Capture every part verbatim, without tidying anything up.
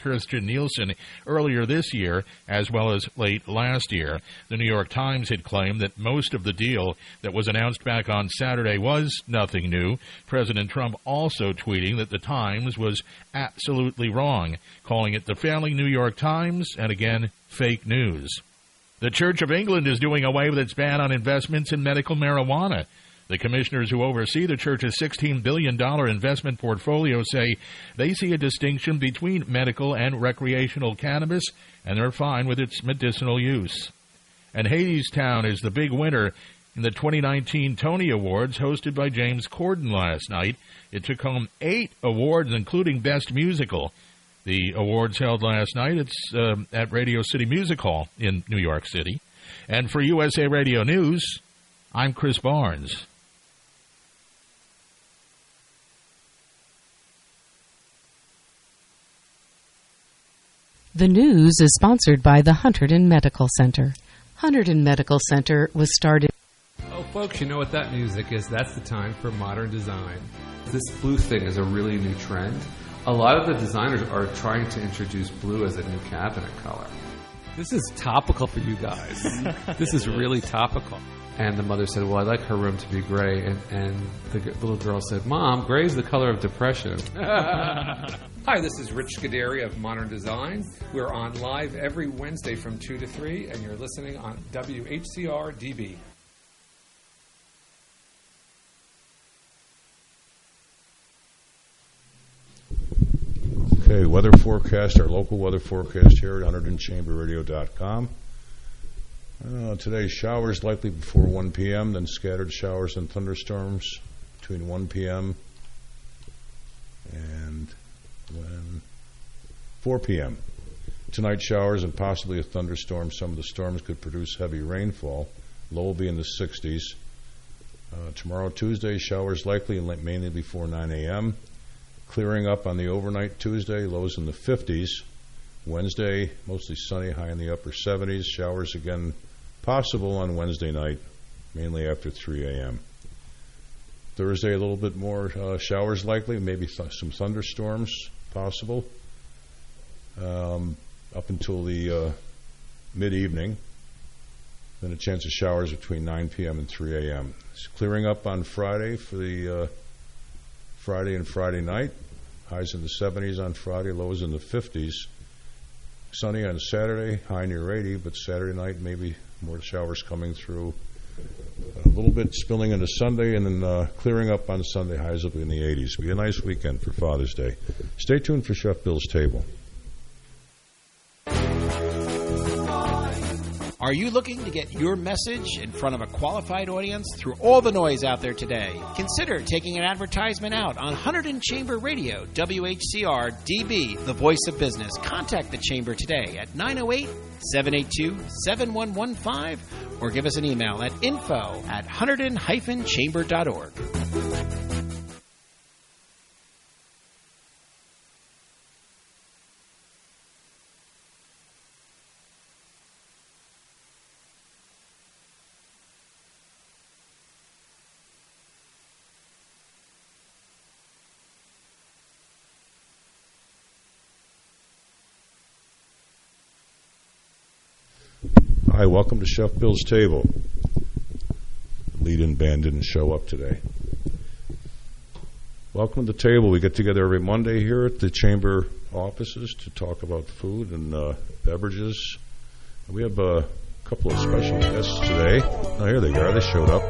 Kirstjen Nielsen earlier this year, as well as late last year. The New York Times had claimed that most of the deal that was announced back on Saturday was nothing new. President Trump also tweeting that the Times was absolutely wrong, calling it the failing New York Times and, again, fake news. The Church of England is doing away with its ban on investments in medical marijuana. The commissioners who oversee the church's sixteen billion dollars investment portfolio say they see a distinction between medical and recreational cannabis, and they're fine with its medicinal use. And Hadestown is the big winner in the twenty nineteen Tony Awards hosted by James Corden last night. It took home eight awards, including Best Musical. The awards held last night. It's uh, at Radio City Music Hall in New York City. And for U S A Radio News, I'm Chris Barnes. The news is sponsored by the Hunterdon Medical Center. Hunterdon Medical Center was started... Oh, folks, you know what that music is. That's the time for modern design. This blue thing is a really new trend. A lot of the designers are trying to introduce blue as a new cabinet color. This is topical for you guys. This is really topical. And the mother said, well, I'd like her room to be gray. And, and the g- little girl said, Mom, gray is the color of depression. Hi, this is Rich Scuderi of Modern Design. We're on live every Wednesday from two to three, and you're listening on W H C R D B. Okay, weather forecast, our local weather forecast here at Hunterdon Chamber Radio dot com. Uh, today, showers likely before one p.m., then scattered showers and thunderstorms between one p.m. and when four p.m. Tonight, showers and possibly a thunderstorm. Some of the storms could produce heavy rainfall. Low will be in the sixties. Uh, tomorrow, Tuesday, showers likely and mainly before nine a.m. Clearing up on the overnight Tuesday, lows in the fifties. Wednesday, mostly sunny, high in the upper seventies. Showers again possible on Wednesday night, mainly after three a.m. Thursday, a little bit more uh, showers likely, maybe th- some thunderstorms possible um, up until the uh, mid-evening. Then a chance of showers between nine p.m. and three a.m. It's clearing up on Friday for the uh, Friday and Friday night. Highs in the seventies on Friday, lows in the fifties. Sunny on Saturday, high near eighty, but Saturday night maybe more showers coming through. A little bit spilling into Sunday, and then uh, clearing up on Sunday, highs will be in the eighties. Be a nice weekend for Father's Day. Stay tuned for Chef Bill's Table. Are you looking to get your message in front of a qualified audience through all the noise out there today? Consider taking an advertisement out on Hunterdon Chamber Radio, W H C R D B, the voice of business. Contact the Chamber today at nine oh eight, seven eight two, seven one one five or give us an email at info at hunterdon dash chamber dot org. Hi, welcome to Chef Bill's Table. The lead-in band didn't show up today. Welcome to the table. We get together every Monday here at the Chamber offices to talk about food and uh, beverages. We have a couple of special guests today. Oh, here they are. They showed up.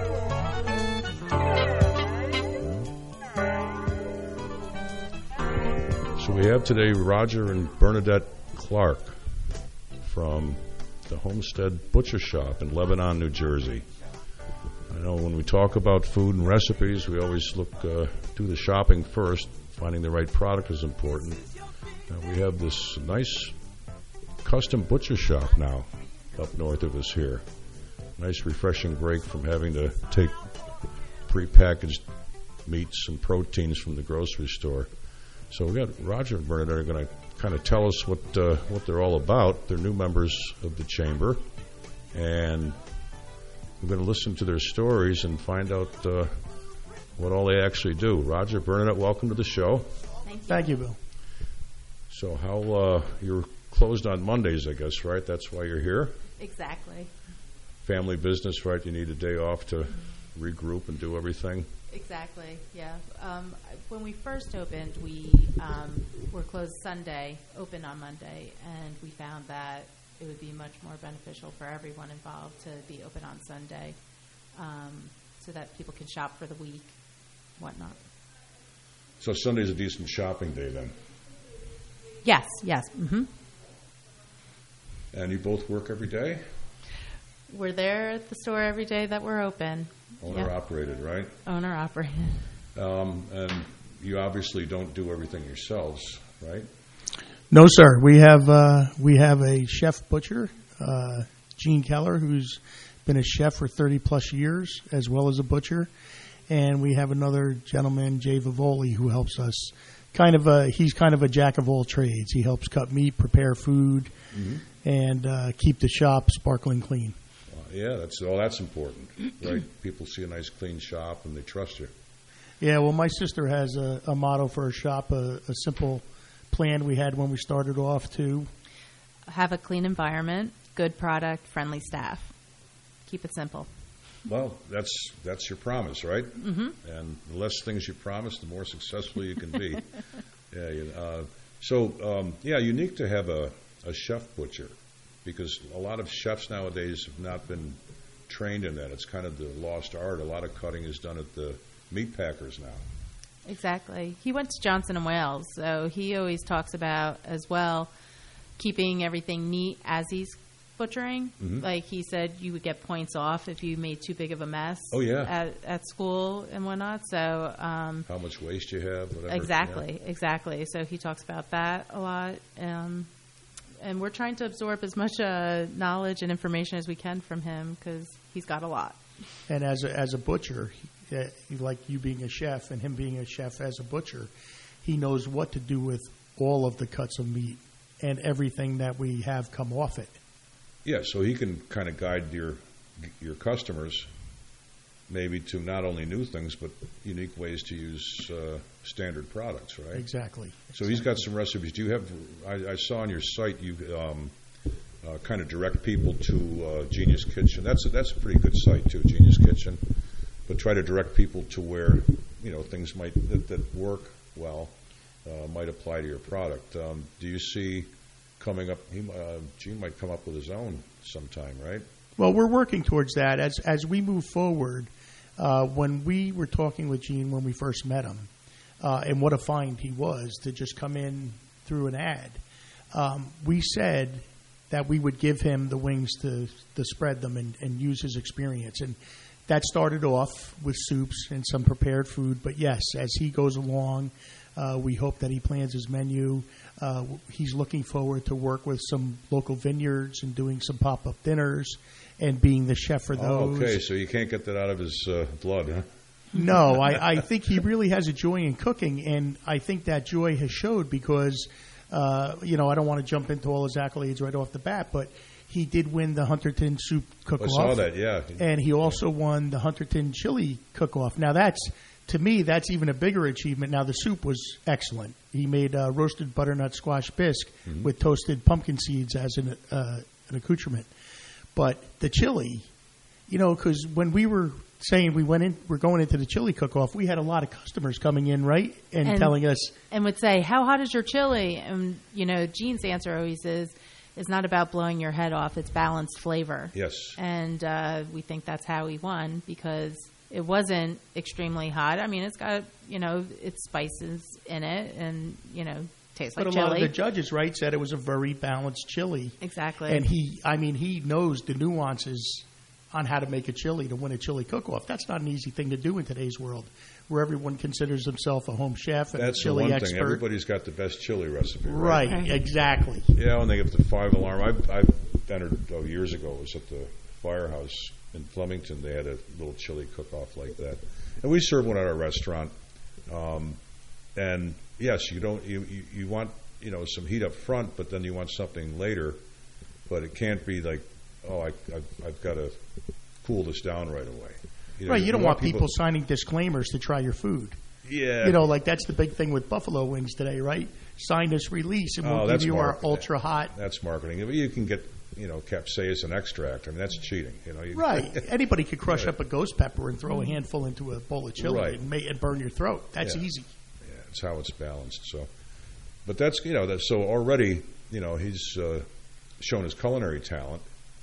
So we have today Roger and Bernadette Clark from the Homestead Butcher Shop in Lebanon, New Jersey. I know when we talk about food and recipes, we always look, uh, do the shopping first. Finding the right product is important. Uh, we have this nice custom butcher shop now up north of us here. Nice refreshing break from having to take prepackaged meats and proteins from the grocery store. So we got Roger and Bernadette are going to kind of tell us what uh, what they're all about. They're new members of the Chamber, and we're going to listen to their stories and find out uh, what all they actually do. Roger, Bernadette, welcome to the show. Thank you. Thank you, Bill. So how uh, you're closed on Mondays, I guess, right? That's why you're here. Exactly. Family business, right? You need a day off to regroup and do everything. Exactly. Yeah. Um, when we first opened, we um, were closed Sunday, open on Monday, and we found that it would be much more beneficial for everyone involved to be open on Sunday, um, so that people can shop for the week, whatnot. So Sunday's a decent shopping day then. Yes. Yes. Mm-hmm. And you both work every day? We're there at the store every day that we're open. Owner Yep. operated, right? Owner operated. Um, and you obviously don't do everything yourselves, right? No, sir. We have uh, we have a chef butcher, uh, Gene Keller, who's been a chef for thirty plus years, as well as a butcher, and we have another gentleman, Jay Vivoli, who helps us. Kind of a he's kind of a jack of all trades. He helps cut meat, prepare food, mm-hmm. and uh, keep the shop sparkling clean. Uh, yeah, that's all. That's important, right? People see a nice, clean shop and they trust you. Yeah. Well, my sister has a, a motto for her shop, a, a simple plan we had when we started off to Have a clean environment, good product, friendly staff. Keep it simple. Well, that's that's your promise, right? Mm-hmm. And the less things you promise, the more successful you can be. yeah. You, uh, so, um, yeah, unique to have a, a chef butcher, because a lot of chefs nowadays have not been trained in that. It's kind of the lost art. A lot of cutting is done at the meat packers now. Exactly. He went to Johnson and Wales, so he always talks about as well keeping everything neat as he's butchering. Mm-hmm. Like he said, you would get points off if you made too big of a mess. Oh yeah, at, at school and whatnot. So um, how much waste you have, whatever. Exactly, yeah. exactly. So he talks about that a lot, um, and we're trying to absorb as much uh, knowledge and information as we can from him because he's got a lot. And as a, as a butcher, he, uh, like you being a chef and him being a chef as a butcher, he knows what to do with all of the cuts of meat and everything that we have come off it. Yeah, so he can kind of guide your your customers maybe to not only new things but unique ways to use uh, standard products, right? Exactly. So he's got some recipes. Do you have? I, I saw on your site you um, uh, kind of direct people to uh, Genius Kitchen. That's a, that's a pretty good site too, Genius Kitchen. But try to direct people to where you know things might that, that work well uh, might apply to your product. Um, do you see? Coming up, he, uh, Gene might come up with his own sometime, right? Well, we're working towards that as as we move forward. Uh, when we were talking with Gene when we first met him, uh, and what a find he was to just come in through an ad, um, we said that we would give him the wings to to spread them and, and use his experience. And that started off with soups and some prepared food. But yes, as he goes along, uh, we hope that he plans his menu. Uh, he's looking forward to work with some local vineyards and doing some pop-up dinners and being the chef for those. Oh, okay, so you can't get that out of his uh, blood, huh? No, I, I think he really has a joy in cooking, and I think that joy has showed because, uh, you know, I don't want to jump into all his accolades right off the bat, but he did win the Hunterton Soup Cook-Off. I saw that, yeah. And he also won the Hunterton Chili Cook-Off. Now, that's... To me, that's even a bigger achievement. Now, the soup was excellent. He made uh, roasted butternut squash bisque mm-hmm. with toasted pumpkin seeds as an, uh, an accoutrement. But the chili, you know, because when we were saying we went in, we're going into the chili cook-off, we had a lot of customers coming in, right, and, and telling us. And would say, how hot is your chili? And, you know, Gene's answer always is, it's not about blowing your head off. It's balanced flavor. Yes. And uh, we think that's how he won because it wasn't extremely hot. I mean, it's got, you know, it's spices in it and, you know, tastes like chili. But a chili. lot of the judges, right, said it was a very balanced chili. Exactly. And he, I mean, he knows the nuances on how to make a chili to win a chili cook-off. That's not an easy thing to do in today's world where everyone considers himself a home chef and That's a chili the one expert. thing. Everybody's got the best chili recipe, right? Right, exactly. Yeah, when they give the five alarm. I've, I've entered oh, years ago. It was at the Firehouse in Flemington. They had a little chili cook-off like that. And we serve one at our restaurant. Um, and yes, you don't you, you, you want you know some heat up front, but then you want something later. But it can't be like, oh, I, I've, I've got to cool this down right away. You know, right, you, you don't want people, people signing disclaimers to try your food. Yeah. You know, like that's the big thing with buffalo wings today, right? sinus release, and Oh, we'll give that's you our marketing. ultra hot. That's marketing. You can get, you know, capsaicin extract. I mean, that's cheating. You know, you, Right. Anybody could crush Right. up a ghost pepper and throw a handful into a bowl of chili Right. and, ma- and burn your throat. That's Yeah. easy. Yeah, it's how it's balanced. So, but that's you know that so already you know he's uh, shown his culinary talent,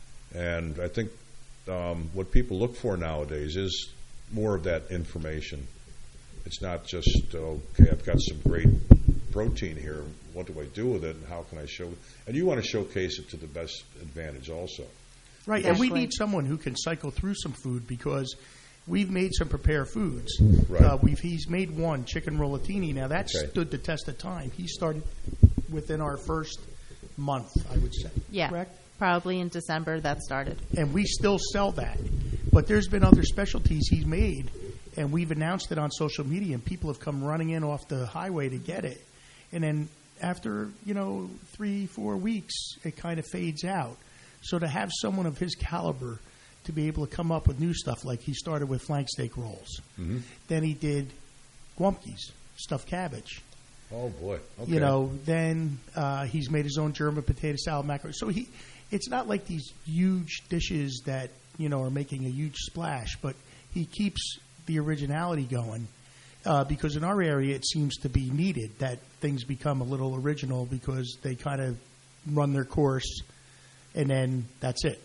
and I think um, what people look for nowadays is more of that information. It's not just okay, I've got some great protein here. What do I do with it, and how can I show? And you want to showcase it to the best advantage, also. Right, and we Exactly. need someone who can cycle through some food because we've made some prepared foods. Right. Uh, we've he's made one chicken rollatini. Now that Okay. stood the test of time. He started within our first month, I would say. Yeah, Correct? probably in December that started. And we still sell that. But there's been other specialties he's made, and we've announced it on social media, and people have come running in off the highway to get it. And then after, you know, three, four weeks, it kind of fades out. So to have someone of his caliber to be able to come up with new stuff, like he started with flank steak rolls. Mm-hmm. Then he did Gumpkies, stuffed cabbage. Oh boy! Okay. You know, then uh, he's made his own German potato salad macaroni. So he, it's not like these huge dishes that you know are making a huge splash, but he keeps the originality going uh, because in our area it seems to be needed that things become a little original because they kind of run their course and then that's it.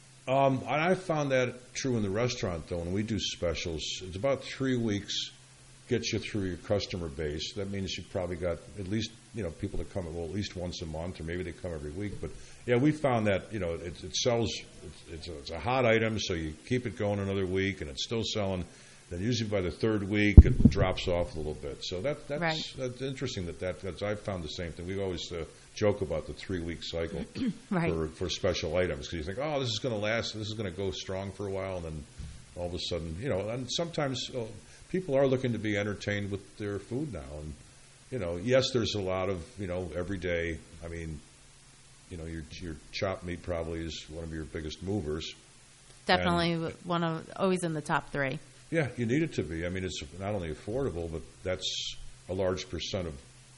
Um, and I found that true in the restaurant, though. When we do specials, it's about three weeks gets you through your customer base. That means you've probably got at least, you know, people that come, well, at least once a month, or maybe they come every week. But, yeah, we found that, you know, it, it sells, it's, it's, a, it's a hot item, so you keep it going another week, and it's still selling. Then usually by the third week, it drops off a little bit. So that, that's, Right. that's interesting that, that that's, I've found the same thing. We always uh, joke about the three-week cycle Right. for, for special items, because you think, oh, this is going to last, this is going to go strong for a while, and then all of a sudden, you know, and sometimes uh, people are looking to be entertained with their food now. And, you know, yes, there's a lot of, you know, every day, I mean, you know, your, your chopped meat probably is one of your biggest movers. Definitely one of always in the top three. Yeah, you need it to be. I mean, it's not only affordable, but that's a large percent of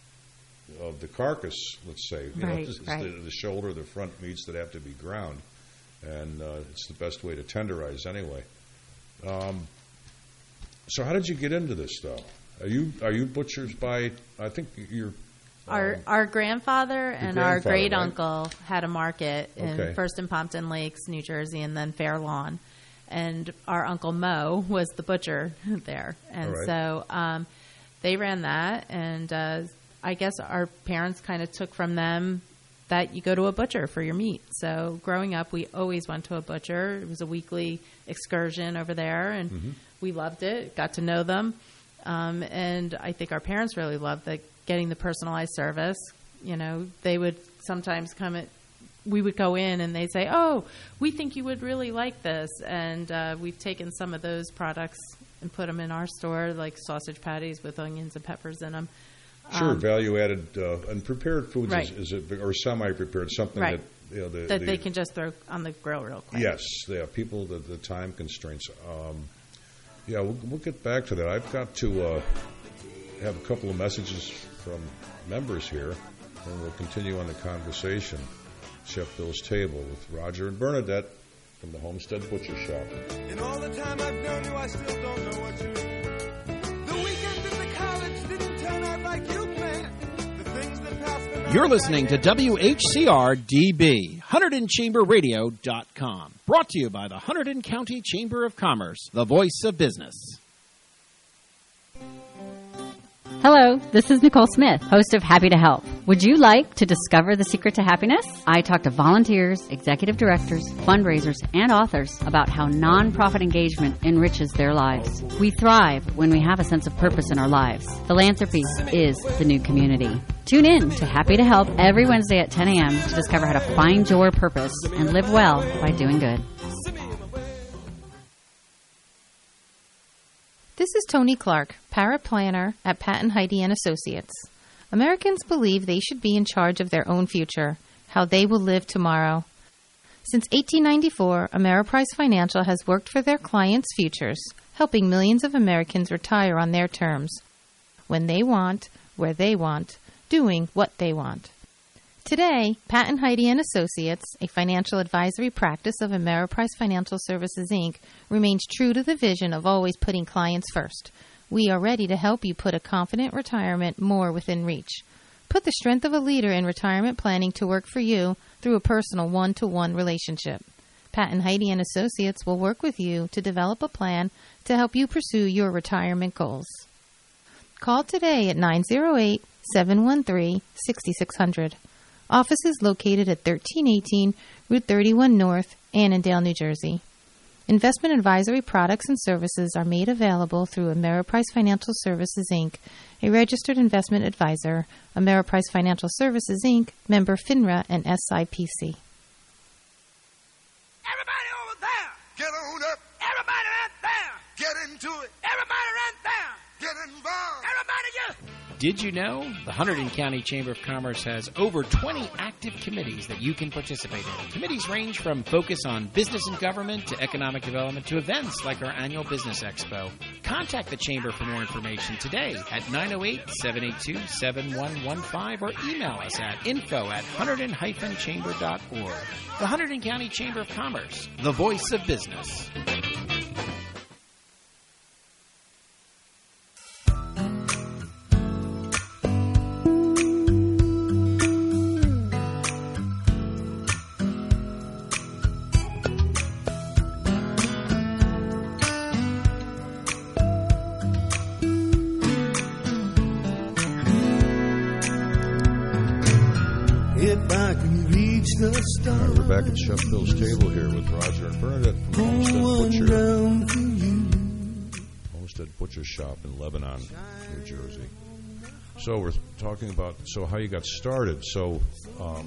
of the carcass, let's say. You know, Right, it's right. the, the shoulder, the front meats that have to be ground. And uh, it's the best way to tenderize anyway. Um, so how did you get into this, though? Are you are you butchers by, I think you're... Our um, our grandfather and our grandfather, great right? uncle had a market in Okay. first in Pompton Lakes, New Jersey, and then Fair Lawn. And our uncle Mo was the butcher there, and All right. so um, they ran that. And uh, I guess our parents kind of took from them that you go to a butcher for your meat. So growing up, we always went to a butcher. It was a weekly excursion over there, and Mm-hmm. we loved it. Got to know them, um, and I think our parents really loved the getting the personalized service. You know, they would sometimes come at, we would go in and they'd say, "Oh, we think you would really like this," and uh, we've taken some of those products and put them in our store, like sausage patties with onions and peppers in them. Sure, Um, value-added uh, and prepared foods Right. is, is a, or semi-prepared, something Right. that, you know, the, that the, they can just throw on the grill real quick. Yes, yeah, people, the, the time constraints. Um, yeah, we'll, we'll get back to that. I've got to uh, have a couple of messages from members here, and we'll continue on the conversation. Chef Bill's Table with Roger and Bernadette from the Homestead Butcher Shop. In all the time I've known you, I still don't know what you do. The weekend at the college didn't turn out like you planned. The things that passed the night You're listening to W H C R D B, Hunterdon Chamber Radio dot com. Brought to you by the Hunterdon County Chamber of Commerce, the voice of business. Hello, this is Nicole Smith, host of Happy to Help. Would you like to discover the secret to happiness? I talk to volunteers, executive directors, fundraisers, and authors about how nonprofit engagement enriches their lives. We thrive when we have a sense of purpose in our lives. Philanthropy is the new community. Tune in to Happy to Help every Wednesday at ten a.m. to discover how to find your purpose and live well by doing good. This is Tony Clark, paraplanner at Patton Heidi and Associates. Americans believe they should be in charge of their own future, how they will live tomorrow. Since eighteen ninety-four, Ameriprise Financial has worked for their clients' futures, helping millions of Americans retire on their terms, when they want, where they want, doing what they want. Today, Pat and Heidi and Associates, a financial advisory practice of Ameriprise Financial Services, Incorporated, remains true to the vision of always putting clients first. We are ready to help you put a confident retirement more within reach. Put the strength of a leader in retirement planning to work for you through a personal one-to-one relationship. Pat and Heidi and Associates will work with you to develop a plan to help you pursue your retirement goals. Call today at nine oh eight, seven one three, six six zero zero. Office is located at thirteen eighteen Route thirty-one North, Annandale, New Jersey. Investment advisory products and services are made available through Ameriprise Financial Services, Incorporated, a registered investment advisor, Ameriprise Financial Services, Incorporated, member FINRA and S I P C. Everybody over there, get on up. Everybody right there, get into it. Everybody right there, get involved. Everybody get... Did you know the Hunterdon County Chamber of Commerce has over twenty active committees that you can participate in? Committees range from focus on business and government to economic development to events like our annual Business Expo. Contact the Chamber for more information today at nine oh eight, seven eight two, seven one one five or email us at info at hunterdon dash chamber dot org. The Hunterdon County Chamber of Commerce, the voice of business. All right, we're back at Chef Bill's table here with Roger and Bernadette from Homestead Butcher. Homestead Butcher Shop in Lebanon, New Jersey. So we're talking about so how you got started. So um,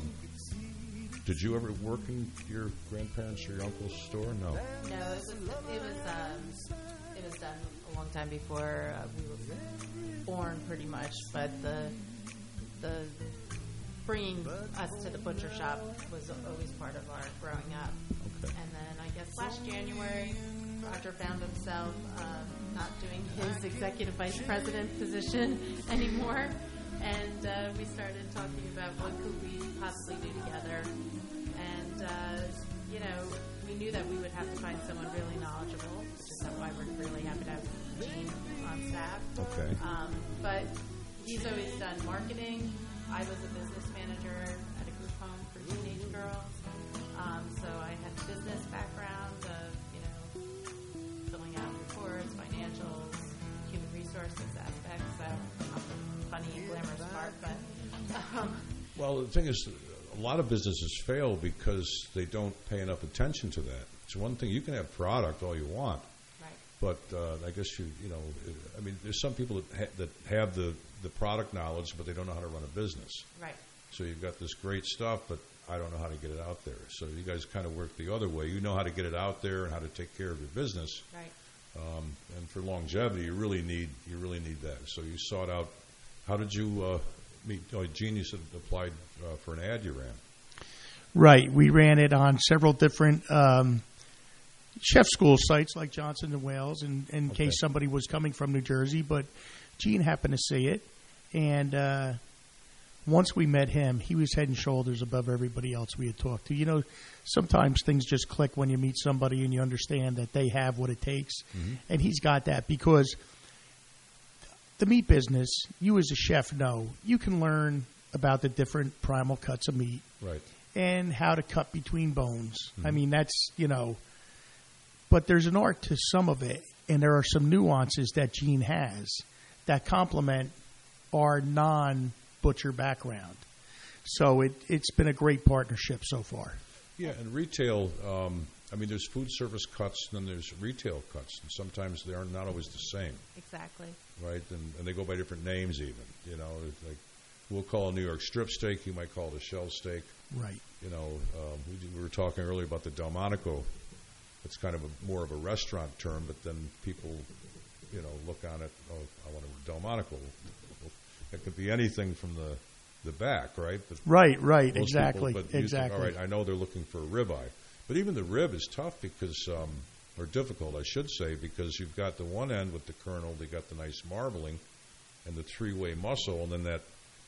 did you ever work in your grandparents' or your uncle's store? No. No, it was it was um, it was done a long time before uh, we were born, pretty much. But the the bringing us to the butcher shop was always part of our growing up. Okay. And then I guess last January, Roger found himself um, not doing his executive vice president position anymore. And uh, we started talking about what could we possibly do together. And, uh, you know, we knew that we would have to find someone really knowledgeable, which is why we're really happy to have Gene on staff. Okay. Um, but he's always done marketing. I was a business manager at a group home for teenage girls, um, so I had a business background of, you know, filling out reports, financials, human resources aspects, so not the funny and glamorous part, but... Um, well, the thing is, a lot of businesses fail because they don't pay enough attention to that. It's one thing, you can have product all you want, but uh, I guess you, you know, I mean, there's some people that ha- that have the, the product knowledge, but they don't know how to run a business. Right. So you've got this great stuff, but I don't know how to get it out there. So you guys kind of work the other way. You know how to get it out there and how to take care of your business. Right. Um, and for longevity, you really need you really need that. So you sought out. How did you uh, meet? Oh, Gene, you said applied uh, for an ad you ran. Right. We ran it on several different. Um, chef school sites like Johnson and Wales in, in okay. case somebody was coming from New Jersey, but Gene happened to see it, and uh, once we met him, he was head and shoulders above everybody else we had talked to. You know, sometimes things just click when you meet somebody and you understand that they have what it takes, mm-hmm. and he's got that because the meat business, you as a chef know, you can learn about the different primal cuts of meat right. and how to cut between bones. Mm-hmm. I mean, that's, you know... But there's an art to some of it, and there are some nuances that Gene has that complement our non-butcher background. So it, it's been a great partnership so far. Yeah, and retail, um, I mean, there's food service cuts, and then there's retail cuts, and sometimes they are not always the same. Exactly. Right, and, and they go by different names even. You know, like we'll call a New York strip steak, you might call it a shell steak. Right. You know, um, we, we were talking earlier about the Delmonico. It's kind of a, more of a restaurant term, but then people, you know, look on it, oh, I want a Delmonico. It could be anything from the, the back, right? But right, right, exactly, people, but exactly. Think, all right, I know they're looking for a ribeye. But even the rib is tough because, um, or difficult, I should say, because you've got the one end with the kernel, they got the nice marbling and the three-way muscle, and then that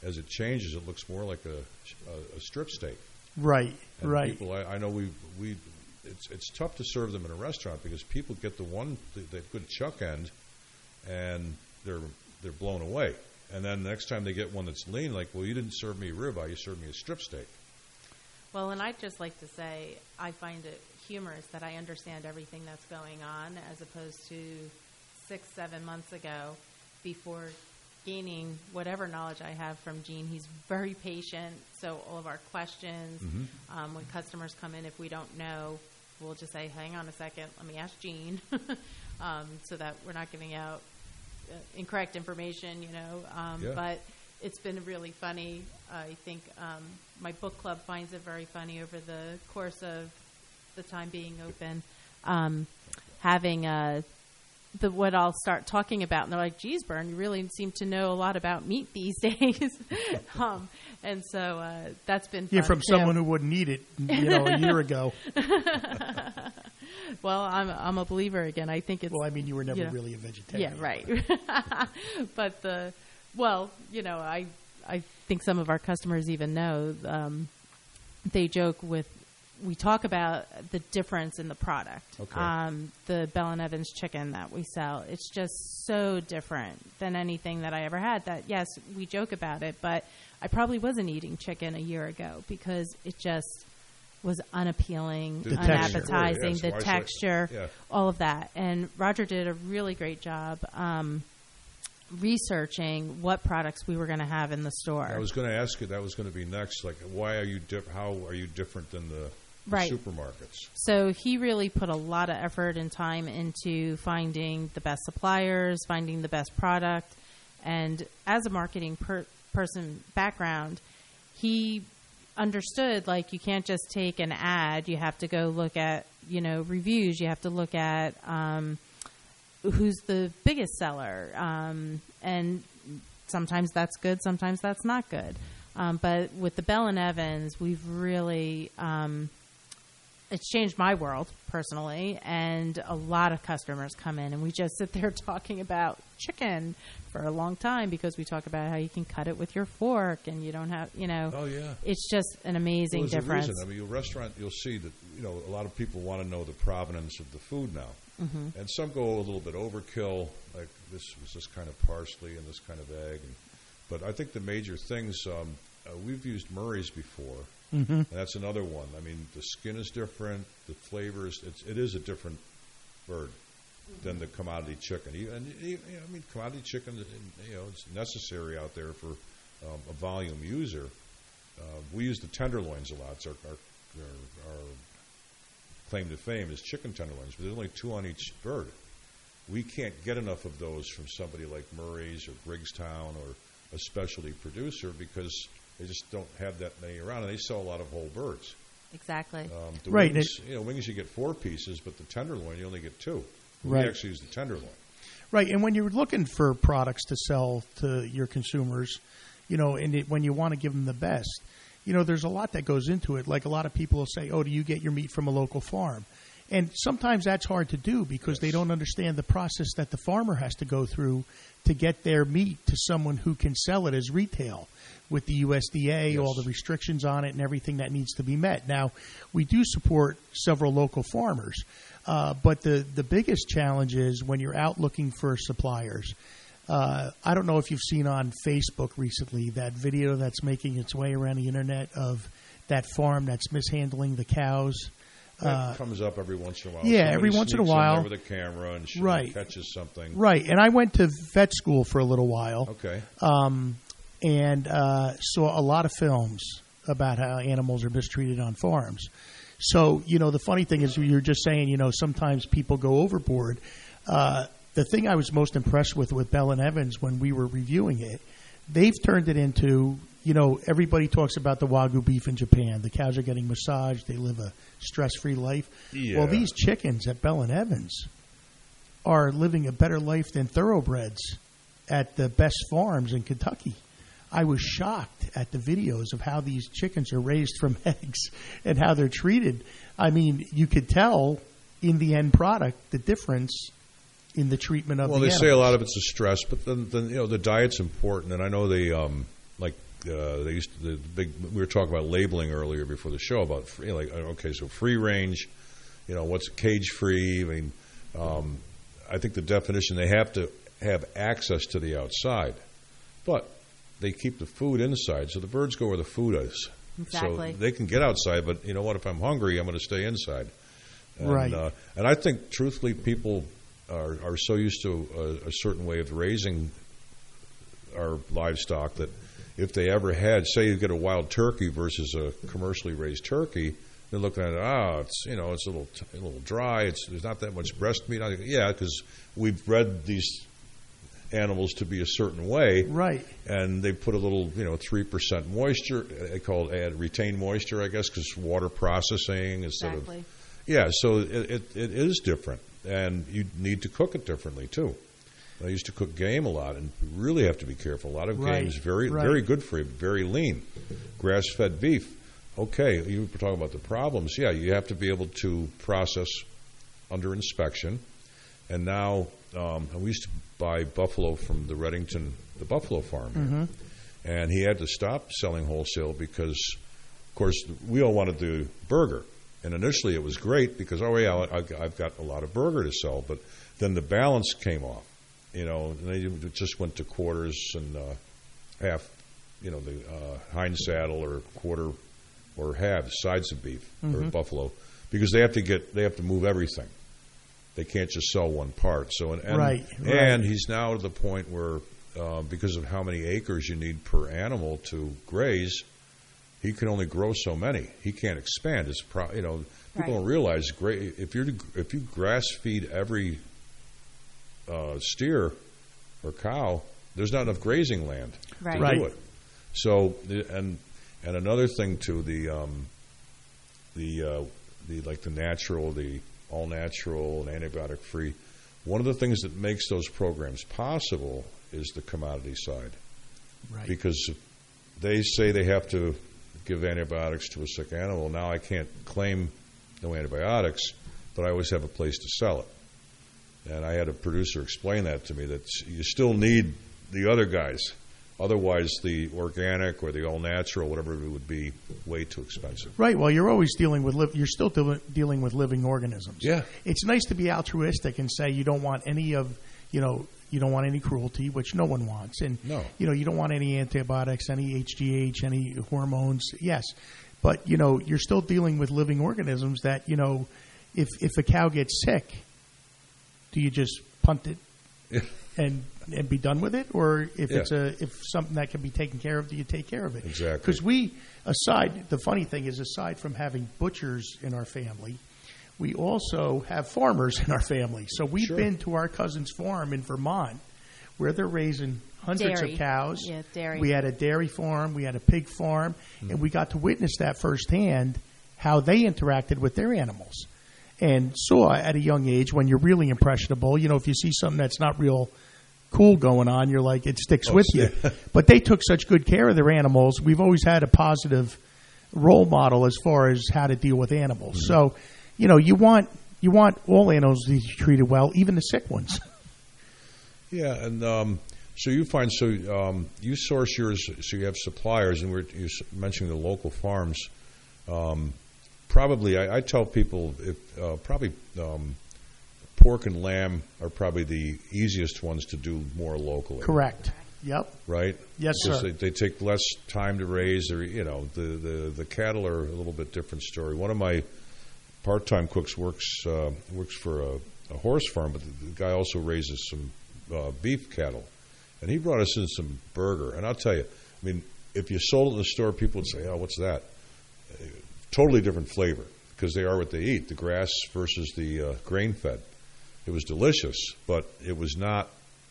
as it changes, it looks more like a, a, a strip steak. Right, and right. People, I, I know we we it's it's tough to serve them in a restaurant because people get the one the, the good chuck end, and they're they're blown away. And then the next time they get one that's lean, like, well, you didn't serve me ribeye, you served me a strip steak. Well, and I'd just like to say I find it humorous that I understand everything that's going on as opposed to six, seven months ago before gaining whatever knowledge I have from Gene. He's very patient, so all of our questions, Mm-hmm. um, when customers come in, if we don't know, we'll just say, hang on a second, let me ask Gene, um, so that we're not giving out uh, incorrect information, you know. Um, Yeah. But it's been really funny. I think um, my book club finds it very funny over the course of the time being open, um, having uh, the what I'll start talking about, and they're like, "Geez, Bern, you really seem to know a lot about meat these days." um, and so uh, that's been fun Yeah, from too. someone who wouldn't eat it, you know, a year ago. Well, I'm I'm a believer again. I think it's Well, I mean, you were never you know, really a vegetarian. Yeah, right. But the well, you know, I I think some of our customers even know. Um, they joke with. We talk about the difference in the product. Okay. Um, the Bell and Evans chicken that we sell, it's just so different than anything that I ever had. That, yes, we joke about it, but I probably wasn't eating chicken a year ago because it just was unappealing, The unappetizing, texture. the Yes, texture, yeah. all of that. And Roger did a really great job um, researching what products we were going to have in the store. I was going to ask you, that was going to be next. Like, why are you? Dip, how are you different than the, the Right. supermarkets? So he really put a lot of effort and time into finding the best suppliers, finding the best product. And as a marketing per- person background, he understood, like, you can't just take an ad. You have to go look at, you know, reviews. You have to look at um, who's the biggest seller. Um, and sometimes that's good, sometimes that's not good. Um, but with the Bell and Evans, we've really... Um, it's changed my world personally, and a lot of customers come in and we just sit there talking about chicken for a long time because we talk about how you can cut it with your fork and you don't have, you know, Oh, yeah. it's just an amazing Well, there's difference. a reason. I mean, your restaurant, you'll see that, you know, a lot of people want to know the provenance of the food now. Mm-hmm. And some go a little bit overkill, like this was this kind of parsley and this kind of egg. And, but I think the major things, um, uh, we've used Murray's before. Mm-hmm. And that's another one. I mean, the skin is different, the flavors. It's it is a different bird than the commodity chicken. You- And you know, I mean, commodity chicken, you know, it's necessary out there for um, a volume user. Uh, we use the tenderloins a lot. It's our, our, our, our claim to fame is chicken tenderloins, but there's only two on each bird. We can't get enough of those from somebody like Murray's or Briggstown or a specialty producer because they just don't have that many around, and they sell a lot of whole birds. Exactly. Um, the Right, Wings, you know, wings you get four pieces, but the tenderloin you only get two. Right. We actually use the tenderloin. Right, and when you're looking for products to sell to your consumers, you know, and it, when you want to give them the best, you know, there's a lot that goes into it. Like a lot of people will say, oh, do you get your meat from a local farm? And sometimes that's hard to do because Yes. they don't understand the process that the farmer has to go through to get their meat to someone who can sell it as retail with the U S D A, Yes. all the restrictions on it and everything that needs to be met. Now, we do support several local farmers, uh, but the, the biggest challenge is when you're out looking for suppliers. Uh, I don't know if you've seen on Facebook recently that video that's making its way around the internet of that farm that's mishandling the cows. That Uh, comes up every once in a while. yeah, Somebody every once in a sneaks there while. with a camera and she Right. catches something. Right, and I went to vet school for a little while. Okay. Um, and uh, saw a lot of films about how animals are mistreated on farms. So, you know, the funny thing is you're just saying, you know, sometimes people go overboard. Uh, the thing I was most impressed with with Bell and Evans when we were reviewing it, they've turned it into, you know, everybody talks about the Wagyu beef in Japan. The cows are getting massaged. They live a stress-free life. Yeah. Well, these chickens at Bell and Evans are living a better life than thoroughbreds at the best farms in Kentucky. I was shocked at the videos of how these chickens are raised from eggs and how they're treated. I mean, you could tell in the end product the difference in the treatment of Well, the they animals. say a lot of it's a stress, but then, then you know the diet's important, and I know they um, like uh, they used to, the big. We were talking about labeling earlier before the show about free, like okay, so free range. You know, what's cage free? I mean, um, I think the definition they have to have access to the outside, but they keep the food inside, so the birds go where the food is. Exactly. So they can get outside, but you know what? If I'm hungry, I'm going to stay inside. And, right. Uh, and I think, truthfully, people are, are so used to a, a certain way of raising our livestock that if they ever had, say, you get a wild turkey versus a commercially raised turkey, they're looking at it. Ah, it's you know, it's a little a little dry. It's there's not that much breast meat on it. Yeah, because we've bred these animals to be a certain way, right? And they put a little, you know, three percent moisture. They call it add retained moisture, I guess, because water processing instead Exactly. of yeah. So it, it it is different, and you need to cook it differently too. I used to cook game a lot, and you really have to be careful. A lot of Right, game is very right. very good for you, very lean, grass fed beef. Okay, you were talking about the problems. Yeah, you have to be able to process under inspection, and now um, we used to buy buffalo from the Reddington, the buffalo farm, here. Mm-hmm. And he had to stop selling wholesale because, of course, we all wanted the burger. And initially it was great because, oh, yeah, I- I've got a lot of burger to sell. But then the balance came off, you know, and they just went to quarters and uh, half, you know, the uh, hind saddle or quarter or half sides of beef Mm-hmm. or buffalo because they have to get, they have to move everything. They can't just sell one part. So and, and, Right, and right. he's now to the point where, uh, because of how many acres you need per animal to graze, he can only grow so many. He can't expand. It's pro, you know people Right. don't realize gra- if you if you grass feed every uh, steer or cow, there's not enough grazing land Right. to Right. do it. So the- and and another thing too, the um, the uh, the like the natural, the all natural and antibiotic free. One of the things that makes those programs possible is the commodity side, Right. because they say they have to give antibiotics to a sick animal. Now I can't claim no antibiotics, but I always have a place to sell it. And I had a producer explain that to me, that you still need the other guys. Otherwise, the organic or the all-natural, whatever it would be, way too expensive. Right. Well, you're always dealing with li- you're still deal- dealing with living organisms. Yeah. It's nice to be altruistic and say you don't want any of you know you don't want any cruelty, which no one wants, and No. you know you don't want any antibiotics, any H G H, any hormones. Yes, but you know you're still dealing with living organisms that you know if if a cow gets sick, do you just punt it Yeah. and and be done with it, or if Yeah. it's a if something that can be taken care of, do you take care of it? Exactly. Because we, aside, the funny thing is, aside from having butchers in our family, we also have farmers in our family. So we've Sure. been to our cousin's farm in Vermont, where they're raising hundreds Dairy. of cows. Yeah, dairy. We had a dairy farm, we had a pig farm, and we got to witness that firsthand, how they interacted with their animals. And saw at a young age, when you're really impressionable, you know, if you see something that's not real cool going on, you're like, it sticks Oh, with you. yeah. But they took such good care of their animals. We've always had a positive role model as far as how to deal with animals. Mm-hmm. So, you know, you want you want all animals to be treated well, even the sick ones. Yeah, and um, so you find so um, you source yours. So you have suppliers, and we're you mentioning the local farms. Um, probably, I, I tell people if uh, probably um, pork and lamb are probably the easiest ones to do more locally. Correct. Yep. Right. Yes, Because sir. They, they take less time to raise. Or you know, the, the the cattle are a little bit different story. One of my part-time cooks works uh, works for a, a horse farm, but the, the guy also raises some uh, beef cattle, and he brought us in some burger. And I'll tell you, I mean, if you sold it in the store, people would say, "Oh, what's that?" Uh, totally different flavor because they are what they eat: the grass versus the uh, grain-fed. It was delicious, but it was not.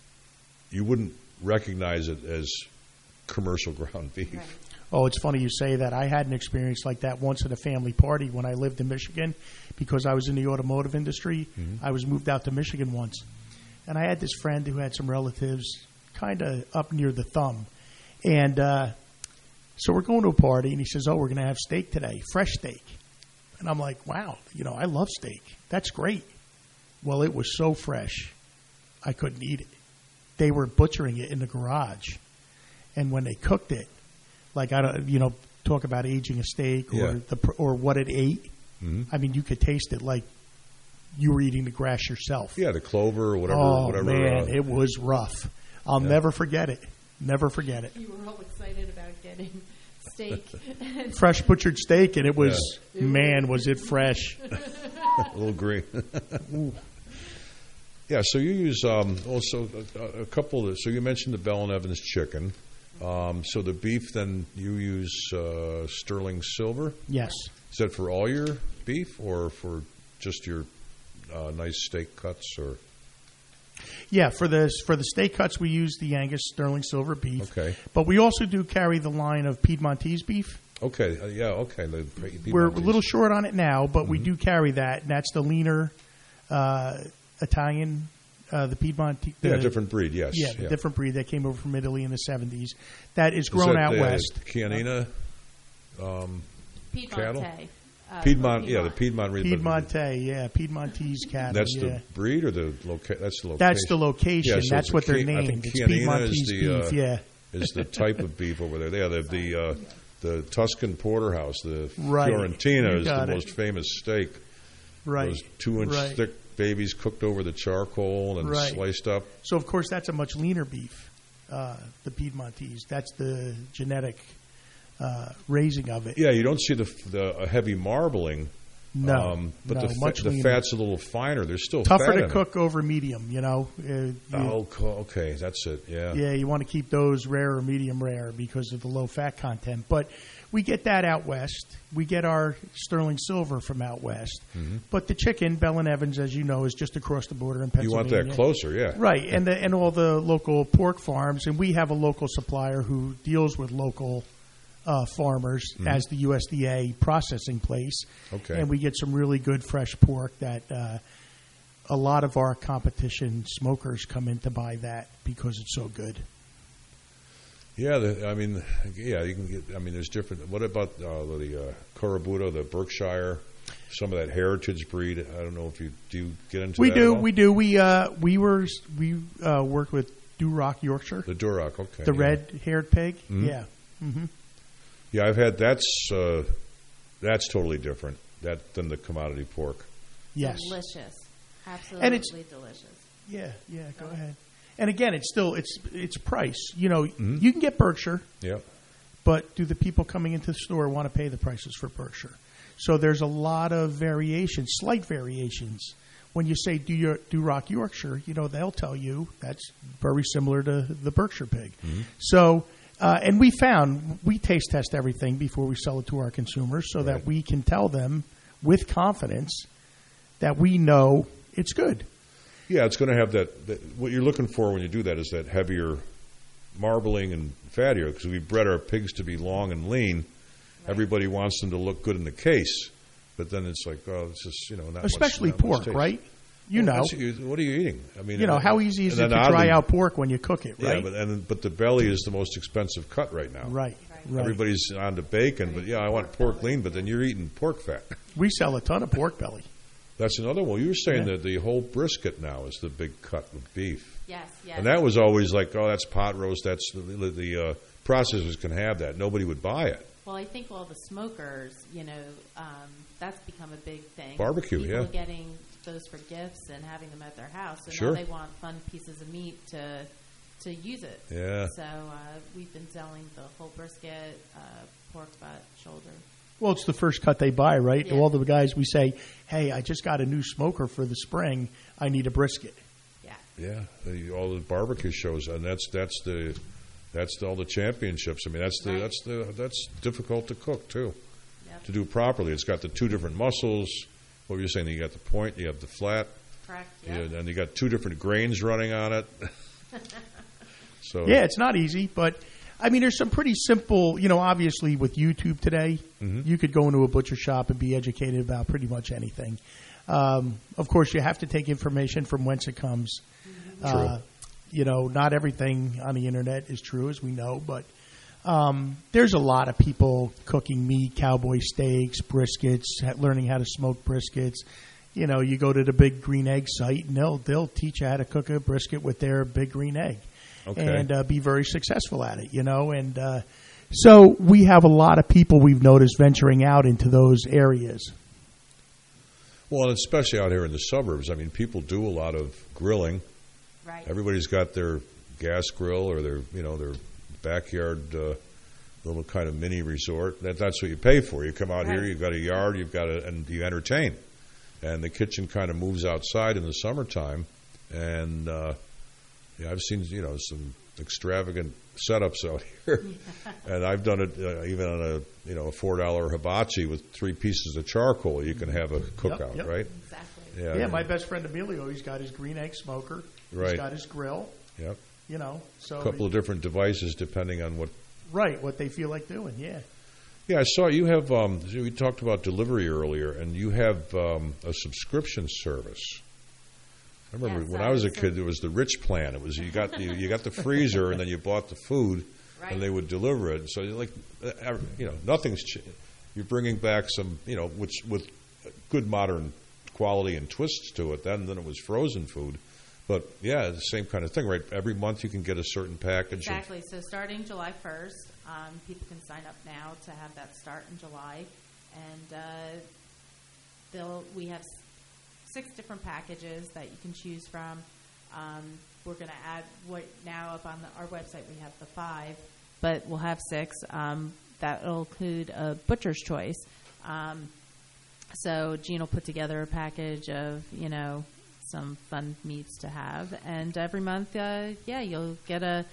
You wouldn't recognize it as commercial ground beef. Right. Oh, it's funny you say that. I had an experience like that once at a family party when I lived in Michigan because I was in the automotive industry. Mm-hmm. I was moved out to Michigan once. And I had this friend who had some relatives kind of up near the thumb. And uh, so we're going to a party, and he says, oh, we're going to have steak today, fresh steak. And I'm like, wow, you know, I love steak. That's great. Well, it was so fresh, I couldn't eat it. They were butchering it in the garage. And when they cooked it, Like I don't, you know, talk about aging a steak or Yeah. the pr- or what it ate. Mhm. I mean, you could taste it like you were eating the grass yourself. Yeah, the clover or whatever. Oh whatever, man, uh, it was rough. I'll Yeah. never forget it. Never forget it. You were all excited about getting steak. Fresh butchered steak, and it was man, was it fresh. a little green. Yeah, so you use um, also a, a couple of, so you mentioned the Bell and Evans chicken. Um, so the beef, then you use uh, sterling silver? Yes. Is that for all your beef or for just your uh, nice steak cuts? Or Yeah, for the for the steak cuts, we use the Angus sterling silver beef. Okay. But we also do carry the line of Piedmontese beef. Okay, uh, yeah, okay. The, We're a little short on it now, but Mm-hmm. we do carry that. And that's the leaner uh, Italian, uh, the Piedmontese. Yeah, different breed, yes. Yeah, the yeah. different breed that came over from Italy in the seventies. That is Is grown that out the west. Chianina um, cattle? Piedmonte. Uh, Piedmont, yeah, the Piedmont breed. but Piedmonte, yeah, Piedmontese cattle. That's yeah. the breed or the loca- That's the location. That's the location. Yeah, so That's it's what a they're Chi- I named. think It's Chianina Piedmontese is the, beef, uh, yeah. is the type of beef over there. Yeah, the the, uh, the Tuscan porterhouse, the Right. Fiorentina You is the got it. most famous steak. Right. Those two-inch Right. thick babies cooked over the charcoal and Right. sliced up. So, of course, that's a much leaner beef, uh, the Piedmontese. That's the genetic uh, raising of it. Yeah, you don't see the the uh, heavy marbling. No, um, but no, the, fa- much the leaner. fat's a little finer. There's still Tougher fat to in cook over medium, you know. Uh, you- It. Oh, co- okay, that's it. Yeah. Yeah, you want to keep those rare or medium rare because of the low fat content. But we get that out west. We get our sterling silver from out west. Mhm. But the chicken, Bell and Evans, as you know, is just across the border in You want Pennsylvania. that closer, yeah. Right, and the, and all the local pork farms, and we have a local supplier who deals with local uh, farmers Mhm. as the U S D A processing place. Okay. And we get some really good fresh pork that uh, a lot of our competition smokers come in to buy that because it's so good. Yeah, the, I mean, yeah, you can get. I mean, there's different. What about uh, the uh, Corabuto, the Berkshire, some of that heritage breed? I don't know if you do you get into. We that do, at all? we do. We uh, we were we uh, worked with Duroc Yorkshire, The Duroc, okay. the yeah. red-haired pig. Mhm. Yeah. hmm Yeah, I've had that's uh, that's totally different that than the commodity pork. Yes. Delicious. Absolutely And it's- delicious. Yeah, yeah. Go ahead. And again, it's still it's it's price. You know, Mhm. you can get Berkshire, Yeah. but do the people coming into the store want to pay the prices for Berkshire? So there's a lot of variations, slight variations. When you say do your do Rock Yorkshire, you know they'll tell you that's very similar to the Berkshire pig. So. Uh, and we found we taste test everything before we sell it to our consumers so that Right. we can tell them with confidence that we know it's good. Yeah, it's going to have that, that. What you're looking for when you do that is that heavier marbling and fattier. Because we bred our pigs to be long and lean. Everybody wants them to look good in the case, but then it's like, oh, it's just you know, not Especially much, not much pork, taste. right? You Well, know. that's- you- what are you eating? I mean, You know, uh, how easy is and it to then dry oddly- out pork when you cook it, right? Yeah, but and but the belly is the most expensive cut right now. Right, right. Everybody's on the bacon, but yeah, I want pork lean, but then you're eating pork fat. We sell a ton of pork belly. That's another one. You were saying Yeah. that the whole brisket now is the big cut of beef. Yes, yes. And that was always like, oh, that's pot roast. That's the, the, the uh, processors can have that. Nobody would buy it. Well, I think all the smokers, you know, um, that's become a big thing. Barbecue, People yeah. are getting those for gifts and having them at their house. So Sure. now they want fun pieces of meat to to use it. Yeah. So uh, we've been selling the whole brisket, uh, pork butt, shoulder. Well, it's the first cut they buy, right? Yeah. All the guys we say, hey, I just got a new smoker for the spring. I need a brisket. Yeah. Yeah, the, all the barbecue shows, and that's that's the that's the, all the championships. I mean, that's the Right. that's the that's difficult to cook too, Yep. to do properly. It's got the two different muscles. What were you saying? You got the point, you have the flat, Correct. yeah, Yep. and you got two different grains running on it. So Yeah, it's not easy, but I mean, there's some pretty simple, you know, obviously with YouTube today, Mhm. you could go into a butcher shop and be educated about pretty much anything. Um, of course, you have to take information from whence it comes. Uh, you know, not everything on the internet is true, as we know, but um, there's a lot of people cooking meat, cowboy steaks, briskets, ha- learning how to smoke briskets. You know, you go to the Big Green Egg site, and they'll they'll teach you how to cook a brisket with their Big Green Egg, Okay. and uh, be very successful at it. You know, and uh, So we have a lot of people we've noticed venturing out into those areas. Well, and especially out here in the suburbs. I mean, people do a lot of grilling. Right. Everybody's got their gas grill or their, you know, their backyard uh, little kind of mini resort. That, that's what you pay for. You come out Right. here, you've got a yard, you've got a, and you entertain. And the kitchen kind of moves outside in the summertime. And uh, yeah, I've seen, you know, some extravagant setups out here. And I've done it uh, even on a, you know, a four dollar hibachi with three pieces of charcoal. You can have a cookout, yep. right? Exactly. Yeah. Yeah, my best friend Emilio, he's got his green egg smoker. Right. He's got his grill. Yep. You know, so A couple of different devices depending on what. right, what they feel like doing. Yeah. Yeah, I saw you have. Um, we talked about delivery earlier, and you have um, a subscription service. I remember Yes, when uh, I was a so- kid, it was the rich plan. It was you got the, you got the freezer, and then you bought the food, Right. and they would deliver it. So you're like, uh, you know, nothing's. Ch- you're bringing back some, you know, which with good modern quality and twists to it. Then then it was frozen food. But, yeah, the same kind of thing, right? Every month you can get a certain package. of- Exactly. So starting July first, um, people can sign up now to have that start in July, and uh, they'll we have s- six different packages that you can choose from. Um, we're going to add what now up on the, our website. We have the five, but we'll have six. Um, that will include a butcher's choice. Um, so Gene will put together a package of you know. some fun meats to have, and every month, uh, yeah, you'll get a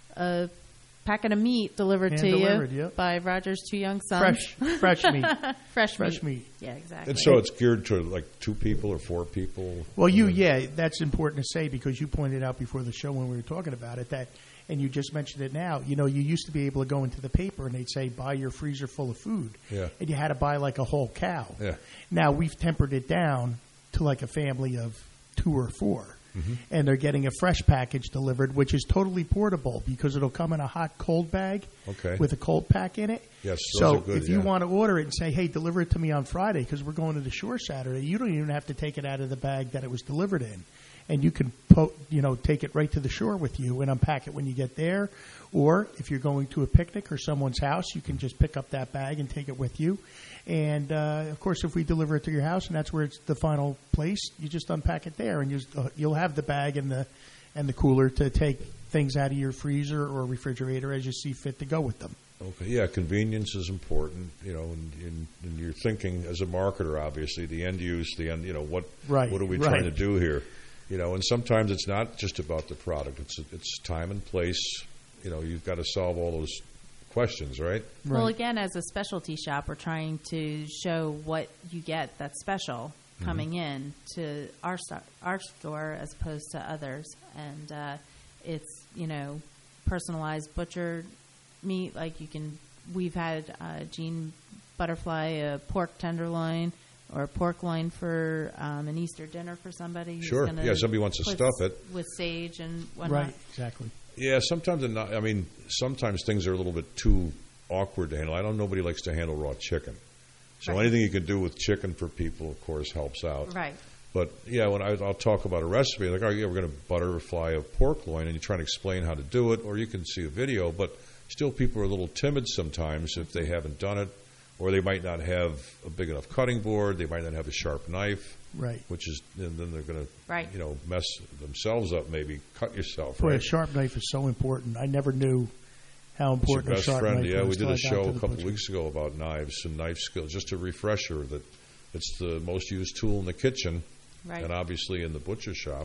a packet of meat delivered Hand to delivered, you yep. by Roger's two young sons. Fresh, fresh meat. fresh, Fresh meat. meat. Yeah, exactly. And so it's geared to like two people or four people. Well, you, yeah, that's important to say because you pointed out before the show when we were talking about it that, and you just mentioned it now, you know, you used to be able to go into the paper and they'd say, buy your freezer full of food. Yeah. And you had to buy like a whole cow. Yeah. Now we've tempered it down to like a family of two or four. Mm-hmm. And they're getting a fresh package delivered, which is totally portable because it'll come in a hot cold bag Okay. with a cold pack in it. Yes, those so are good, if you yeah. want to order it and say, hey, deliver it to me on Friday because we're going to the shore Saturday, you don't even have to take it out of the bag that it was delivered in. And you can, po- you know, take it right to the shore with you and unpack it when you get there. Or if you're going to a picnic or someone's house, you can just pick up that bag and take it with you. And, uh, of course, if we deliver it to your house and that's where it's the final place, you just unpack it there and you just, uh, you'll have the bag and the and the cooler to take things out of your freezer or refrigerator as you see fit to go with them. Okay, yeah, convenience is important, you know, and, and, and you're thinking as a marketer, obviously, the end use, the end, you know, what Right, what are we right. trying to do here? You know, and sometimes it's not just about the product; it's it's time and place. You know, you've got to solve all those questions, right? Well, Right. again, as a specialty shop, we're trying to show what you get that's special coming in to our sto- our store as opposed to others, and uh, it's you know personalized butcher meat. Like you can, we've had uh, Gene Butterfly a pork tenderloin or a pork loin for um, an Easter dinner for somebody. who's Sure. gonna Yeah, somebody wants to put stuff s- it. with sage and whatnot. Right, exactly. Yeah, sometimes they're not, I mean, sometimes things are a little bit too awkward to handle. I know nobody likes to handle raw chicken, so Right. anything you can do with chicken for people, of course, helps out. Right. But yeah, when I, I'll talk about a recipe, like, oh yeah, we're going to butterfly a pork loin, and you try to explain how to do it, or you can see a video. But still, people are a little timid sometimes if they haven't done it, or they might not have a big enough cutting board. They might not have a sharp knife, Right. which is, and then they're going to, Right. you know, mess themselves up. Maybe cut yourself. Boy, right? a sharp knife is so important. I never knew how It's your important a best sharp friend. knife Yeah, was we did till a I got show to a the couple butcher. weeks ago about knives and knife skills. Just a refresher that it's the most used tool in the kitchen, Right. and obviously in the butcher shop.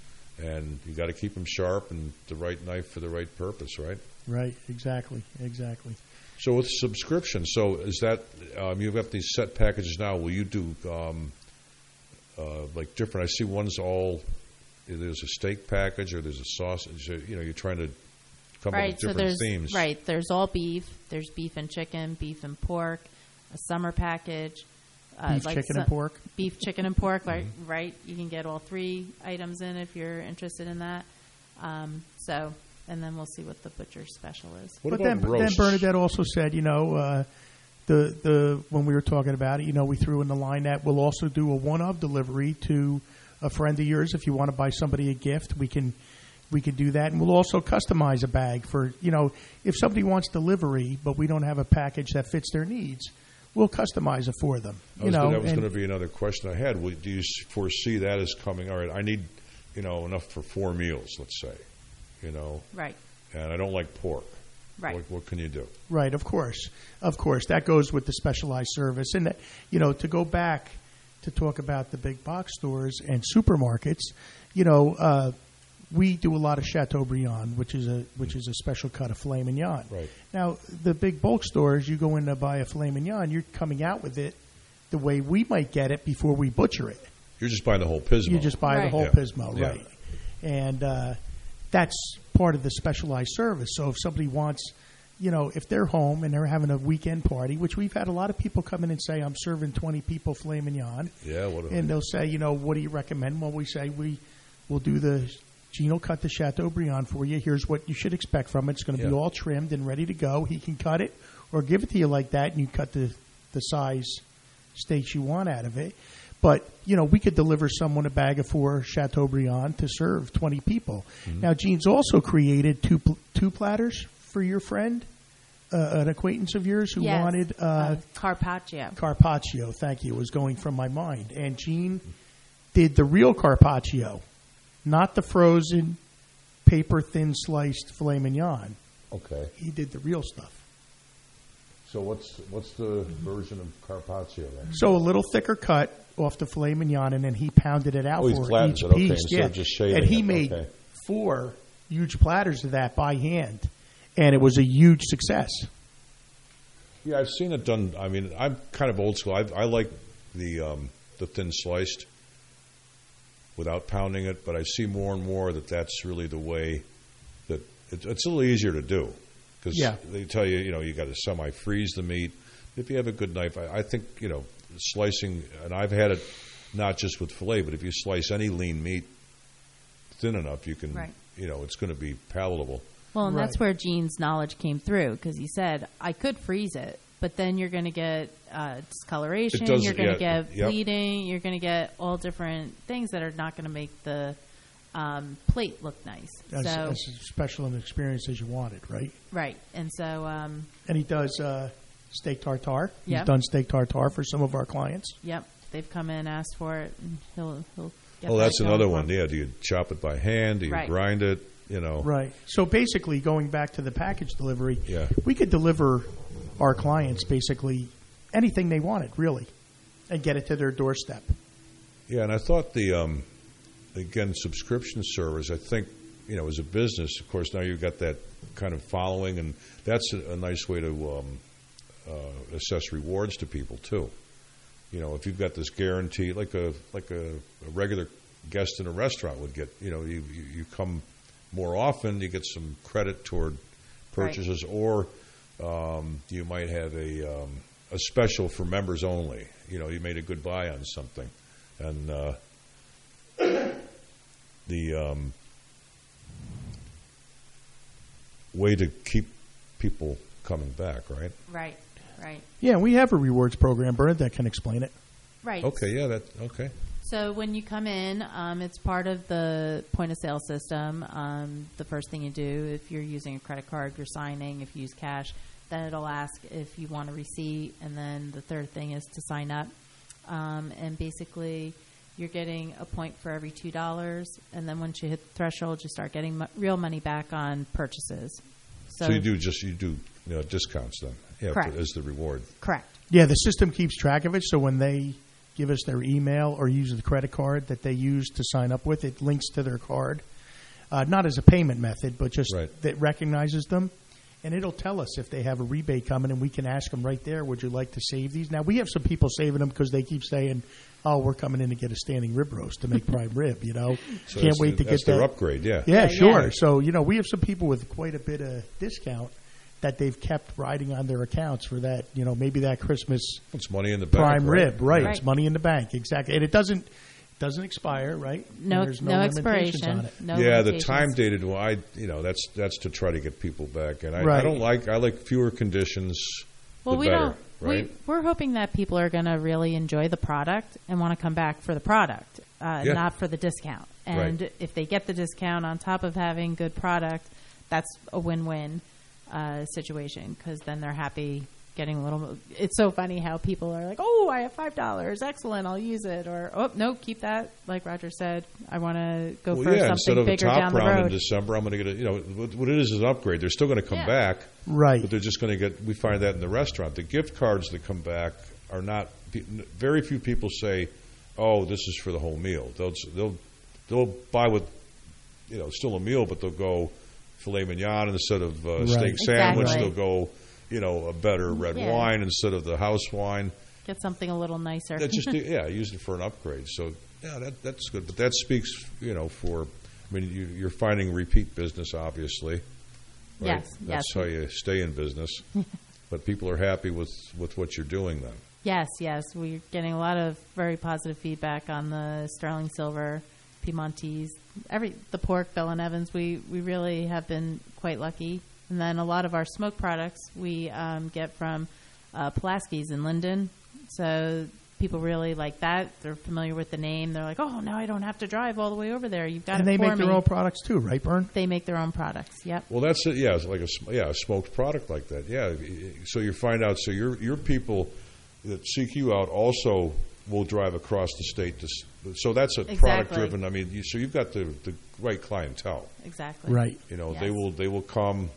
And you got to keep them sharp and the right knife for the right purpose, right? Right, exactly, exactly. So with subscription, so is that um, you've got these set packages now? Will you do um, uh, like different? I see one's all there's a steak package or there's a sausage. You know, you're trying to come up Right, with so different there's themes. right. There's all beef. There's beef and chicken, beef and pork, a summer package. Uh, Beef, like chicken, so- and pork. Beef, chicken, and pork. Right, right. You can get all three items in if you're interested in that. Um, so, and then we'll see what the butcher special is. What but about then, then roasts? Bernadette also said, you know, uh, the the when we were talking about it, you know, we threw in the line that we'll also do a one of delivery to a friend of yours if you want to buy somebody a gift. We can we could do that. And we'll also customize a bag for, you know, if somebody wants delivery, but we don't have a package that fits their needs, we'll customize it for them. I You was know, gonna, that was and- going to be another question I had. Would- Do you s- foresee that as coming? All right, I need, you know, enough for four meals, let's say, you know, Right. and I don't like pork. Right. What, what can you do? Right, of course. Of course. That goes with the specialized service. And, that, you know, to go back to talk about the big box stores and supermarkets, you know, uh, we do a lot of Chateaubriand, which is a which is a special cut of filet mignon. Right. Now, the big bulk stores, you go in to buy a filet mignon, you're coming out with it the way we might get it before we butcher it. You're just buying the whole Pismo. You just buy the Right. whole Yeah. Pismo, Yeah. right? And uh, that's part of the specialized service. So if somebody wants, you know, if they're home and they're having a weekend party, which we've had a lot of people come in and say, I'm serving twenty people filet mignon. Yeah, what a- And they'll say, you know, what do you recommend? Well, we say we will do the, Gene will cut the Chateaubriand for you. Here's what you should expect from it. It's going to be Yeah. all trimmed and ready to go. He can cut it or give it to you like that, and you cut the, the size steaks you want out of it. But, you know, we could deliver someone a bag of four Chateaubriand to serve twenty people. Mm-hmm. Now, Gene's also created two pl- two platters for your friend, uh, an acquaintance of yours who Yes. wanted uh, Uh, Carpaccio. Carpaccio. Thank you. It was going from my mind. And Gene did the real Carpaccio, not the frozen, paper thin sliced filet mignon. Okay. He did the real stuff. So what's what's the version of Carpaccio then? So a little thicker cut off the filet mignon, and then he pounded it out Oh, he for flattens each it, okay, piece. instead yeah. of just shaving and he it, made okay. four huge platters of that by hand, and it was a huge success. Yeah, I've seen it done. I mean, I'm kind of old school. I, I like the um, the thin sliced without pounding it, but I see more and more that that's really the way that it, it's a little easier to do because Yeah. they tell you, you know, you got to semi-freeze the meat. If you have a good knife, I, I think, you know, slicing, and I've had it not just with filet, but if you slice any lean meat thin enough, you can, Right. you know, it's going to be palatable. Well, and that's Right. where Gene's knowledge came through because he said, I could freeze it, but then you're going to get uh, discoloration, It does- you're going to yeah, get yep. bleeding, you're going to get all different things that are not going to make the um, plate look nice. As, so, as special an experience as you wanted, right? right. And so, um, And he does uh, steak tartare. He's Yeah. done steak tartare for some of our clients. yep, they've come in, asked for it, and he'll, he'll get Oh, that that's going another for one. 'em. Yeah, do you chop it by hand? Do you Right. grind it? You know, Right. So basically, going back to the package delivery, Yeah. we could deliver our clients basically anything they wanted, really, and get it to their doorstep. Yeah, and I thought the um, again subscription service. I think you know, as a business, of course, now you've got that kind of following, and that's a, a nice way to um, uh, assess rewards to people too. You know, if you've got this guarantee, like a like a, a regular guest in a restaurant would get, you know, you you, you come more often, you get some credit toward purchases, right. or um, you might have a um, a special for members only. You know, you made a good buy on something, and uh, the um, way to keep people coming back, right? Right, right. Yeah, we have a rewards program, Bernadette can explain it. Right. Okay, yeah, that okay. So when you come in, um, it's part of the point of sale system. Um, the first thing you do, if you're using a credit card, you're signing. If you use cash, then it'll ask if you want a receipt. And then the third thing is to sign up. Um, and basically, you're getting a point for every two dollars. And then once you hit the threshold, you start getting mo- real money back on purchases. So, So you do just you do you know, discounts then, yeah, Correct. as the reward. Correct. Yeah, the system keeps track of it, so when they give us their email or use the credit card that they use to sign up with, it links to their card. Uh, not as a payment method, but just Right. that recognizes them. And it'll tell us if they have a rebate coming, and we can ask them right there, would you like to save these? Now, we have some people saving them because they keep saying, oh, we're coming in to get a standing rib roast to make prime rib, you know. So Can't that's wait the- to that's get their that. upgrade, yeah. Yeah, Yeah, sure. yeah. So, you know, we have some people with quite a bit of discount that they've kept riding on their accounts for that, you know, maybe that Christmas It's money in the bank. prime right? rib, right? Right. It's money in the bank, exactly, and it doesn't doesn't expire, right? No, And there's no, limitations expiration. on it. No yeah, the limitations. time dated one. I you know that's that's to try to get people back, and I, I Right. don't like I like fewer conditions. Well, the we better, don't. right? We, we're hoping that people are going to really enjoy the product and want to come back for the product, uh, Yeah. not for the discount. And Right. if they get the discount on top of having good product, that's a win-win uh, situation, because then they're happy getting a little. It's so funny how people are like, "Oh, I have five dollars, excellent, I'll use it," or "Oh, no, keep that." Like Roger said, I want to go Well, for yeah, instead something of a bigger top down the round in road. December, I'm going to get a, you know, what, what it is is an upgrade. They're still going to come Yeah. back. Right. But they're just going to get, we find that in the restaurant. The gift cards that come back are not, very few people say, oh, this is for the whole meal. They'll, they'll, they'll buy with, you know, still a meal, but they'll go filet mignon instead of uh, Right. steak sandwich. Exactly. They'll go, you know, a better red Yeah. wine instead of the house wine. Get something a little nicer. That's just, yeah, use it for an upgrade. So, yeah, that, that's good. But that speaks, you know, for, I mean, you, you're finding repeat business, obviously. Right? Yes, That's yes. how you stay in business. But people are happy with, with what you're doing then. Yes, yes. We're getting a lot of very positive feedback on the Sterling Silver, Piemontese, every the pork, Bell and Evans. We, we really have been quite lucky. And then a lot of our smoke products we um, get from uh, Pulaski's in Linden. So people really like that. They're familiar with the name. They're like, oh, now I don't have to drive all the way over there. You've got And it they for make me. their own products too, right, Bern? They make their own products. Yep. Well, that's it. Yeah, it's like a sm- yeah a smoked product like that. Yeah. So you find out. So your your people that seek you out also will drive across the state. To, s- so that's a Exactly. product driven. I mean, you, so you've got the, the right clientele. Exactly. Right. You know, Yes. they will they will come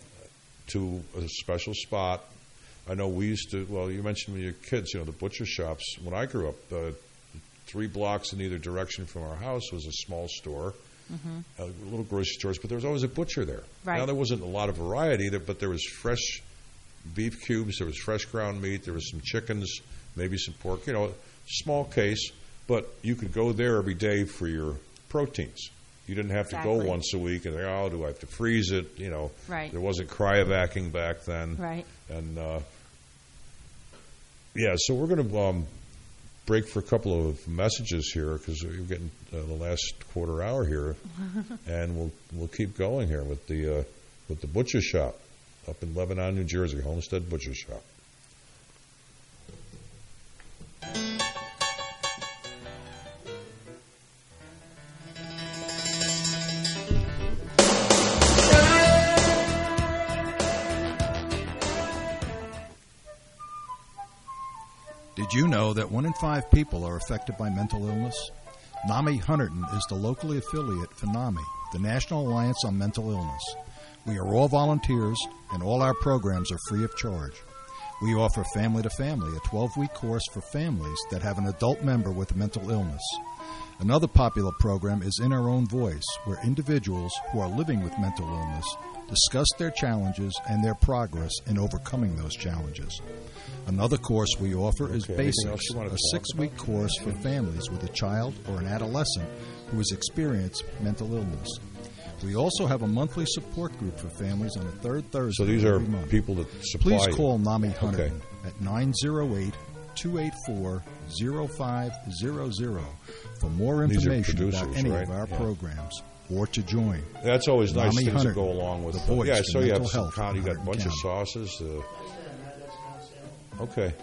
to a special spot. I know we used to. Well, you mentioned when you were kids. You know, the butcher shops. When I grew up, uh, three blocks in either direction from our house was a small store. Uh, little grocery stores, but there was always a butcher there. Right. Now there wasn't a lot of variety, there, but there was fresh beef cubes, there was fresh ground meat, there was some chickens, maybe some pork. You know, small case, but you could go there every day for your proteins. You didn't have to Exactly. go once a week and oh, do I have to freeze it? You know, Right. there wasn't cryovacking back then. Right. And uh, yeah, so we're going to um, break for a couple of messages here because we're getting uh, the last quarter hour here, and we'll we'll keep going here with the uh, with the butcher shop up in Lebanon, New Jersey, Homestead Butcher Shop. Did you know that one in five people are affected by mental illness? NAMI Hunterdon is the locally affiliate for NAMI, the National Alliance on Mental Illness. We are all volunteers, and all our programs are free of charge. We offer Family to Family, a twelve-week course for families that have an adult member with a mental illness. Another popular program is In Our Own Voice, where individuals who are living with mental illness discuss their challenges and their progress in overcoming those challenges. Another course we offer is Okay, anything else Basics, you wanna a talk six-week course for families with a child or an adolescent who has experienced mental illness. We also have a monthly support group for families on the third Thursday So these of are every month. people that supply Please you. call NAMI Okay. Hunterdon at nine oh eight, two eight four, oh five hundred for more These are information about producers, any right? of our Yeah. programs or to join. That's always nice NAMI things that Hunterdon, go along with. the voice yeah, for so you have mental some health con- you in got a bunch of Hunterdon sauces. Uh, okay.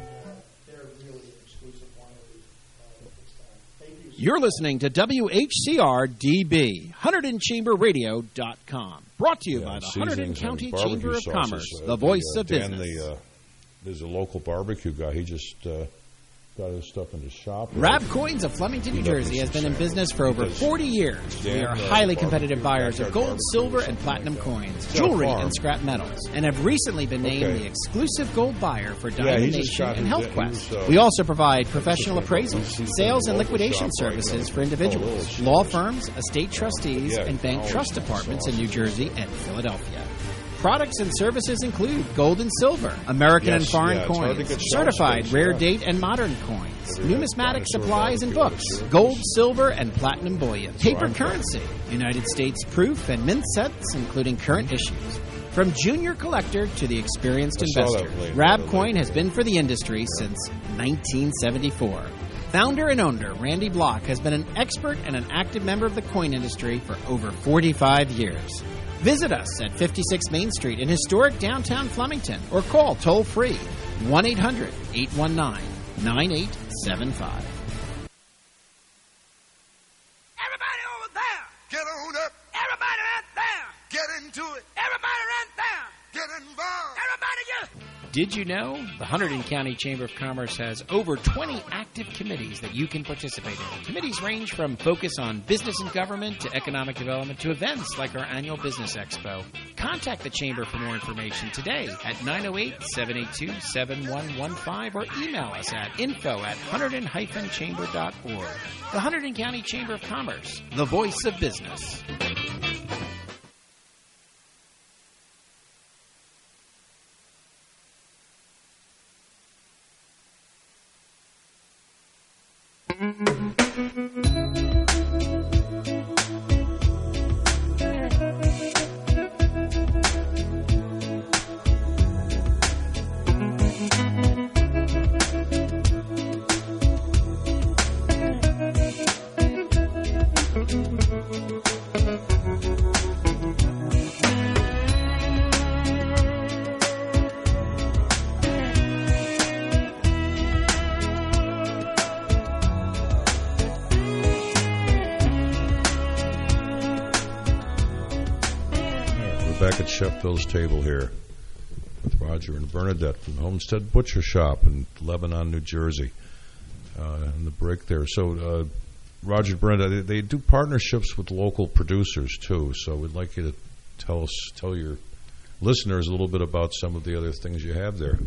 You're listening to W H C R D B, Hunterdon Chamber Radio dot com. Brought to you Yeah, by the seasonings Hunterdon and County barbecue Chamber of sauces. Commerce, Uh, the voice uh, of Dan, business. The, uh, there's a local barbecue guy. He just uh, got his stuff in his shop. Rab Coins of Flemington, New He loves Jersey has this been in Saturday. business for over He does forty years. We Dan, are uh, highly barbecue, competitive buyers of backyard gold, barbecue, silver, and something platinum like that. coins, It's got a jewelry, farm. and scrap metals, and have recently been named Okay. the exclusive gold buyer for Yeah, Diamond he just Nation got and his- Health he Quest. was, uh, We also provide professional He's- he's appraisals, in sales the and local liquidation shop right services now. for individuals, Oh, law firms, estate trustees, Yeah, and bank always trust nice departments in sauce. New Jersey and Philadelphia. Products and services include gold and silver, American Yes, and foreign yeah, it's hard to coins, get shelf certified space, rare yeah. date and modern coins, Every numismatic dinosaur supplies and barbecue, books, sure. gold, silver, and platinum bullion, paper I'm from. currency, United States proof and mint sets, including current issues. From junior collector to the experienced I saw that investor, late, Rab by the Coin way. has been for the industry since nineteen seventy-four. Founder and owner Randy Block has been an expert and an active member of the coin industry for over forty-five years. Visit us at fifty-six Main Street in historic downtown Flemington or call toll-free one eight hundred, eight one nine, nine eight seven five. Everybody over there! Did you know? The Hunterdon County Chamber of Commerce has over twenty active committees that you can participate in. Committees range from focus on business and government to economic development to events like our annual Business Expo. Contact the Chamber for more information today at nine oh eight, seven eight two, seven one one five or email us at info at hunterdon dash chamber dot org. The Hunterdon County Chamber of Commerce, the voice of business. Back at Chef Bill's table here with Roger and Bernadette from Homestead Butcher Shop in Lebanon, New Jersey, uh, in the break there. So, uh, Roger and Bernadette, they, they do partnerships with local producers too. So, we'd like you to tell us, tell your listeners a little bit about some of the other things you have there.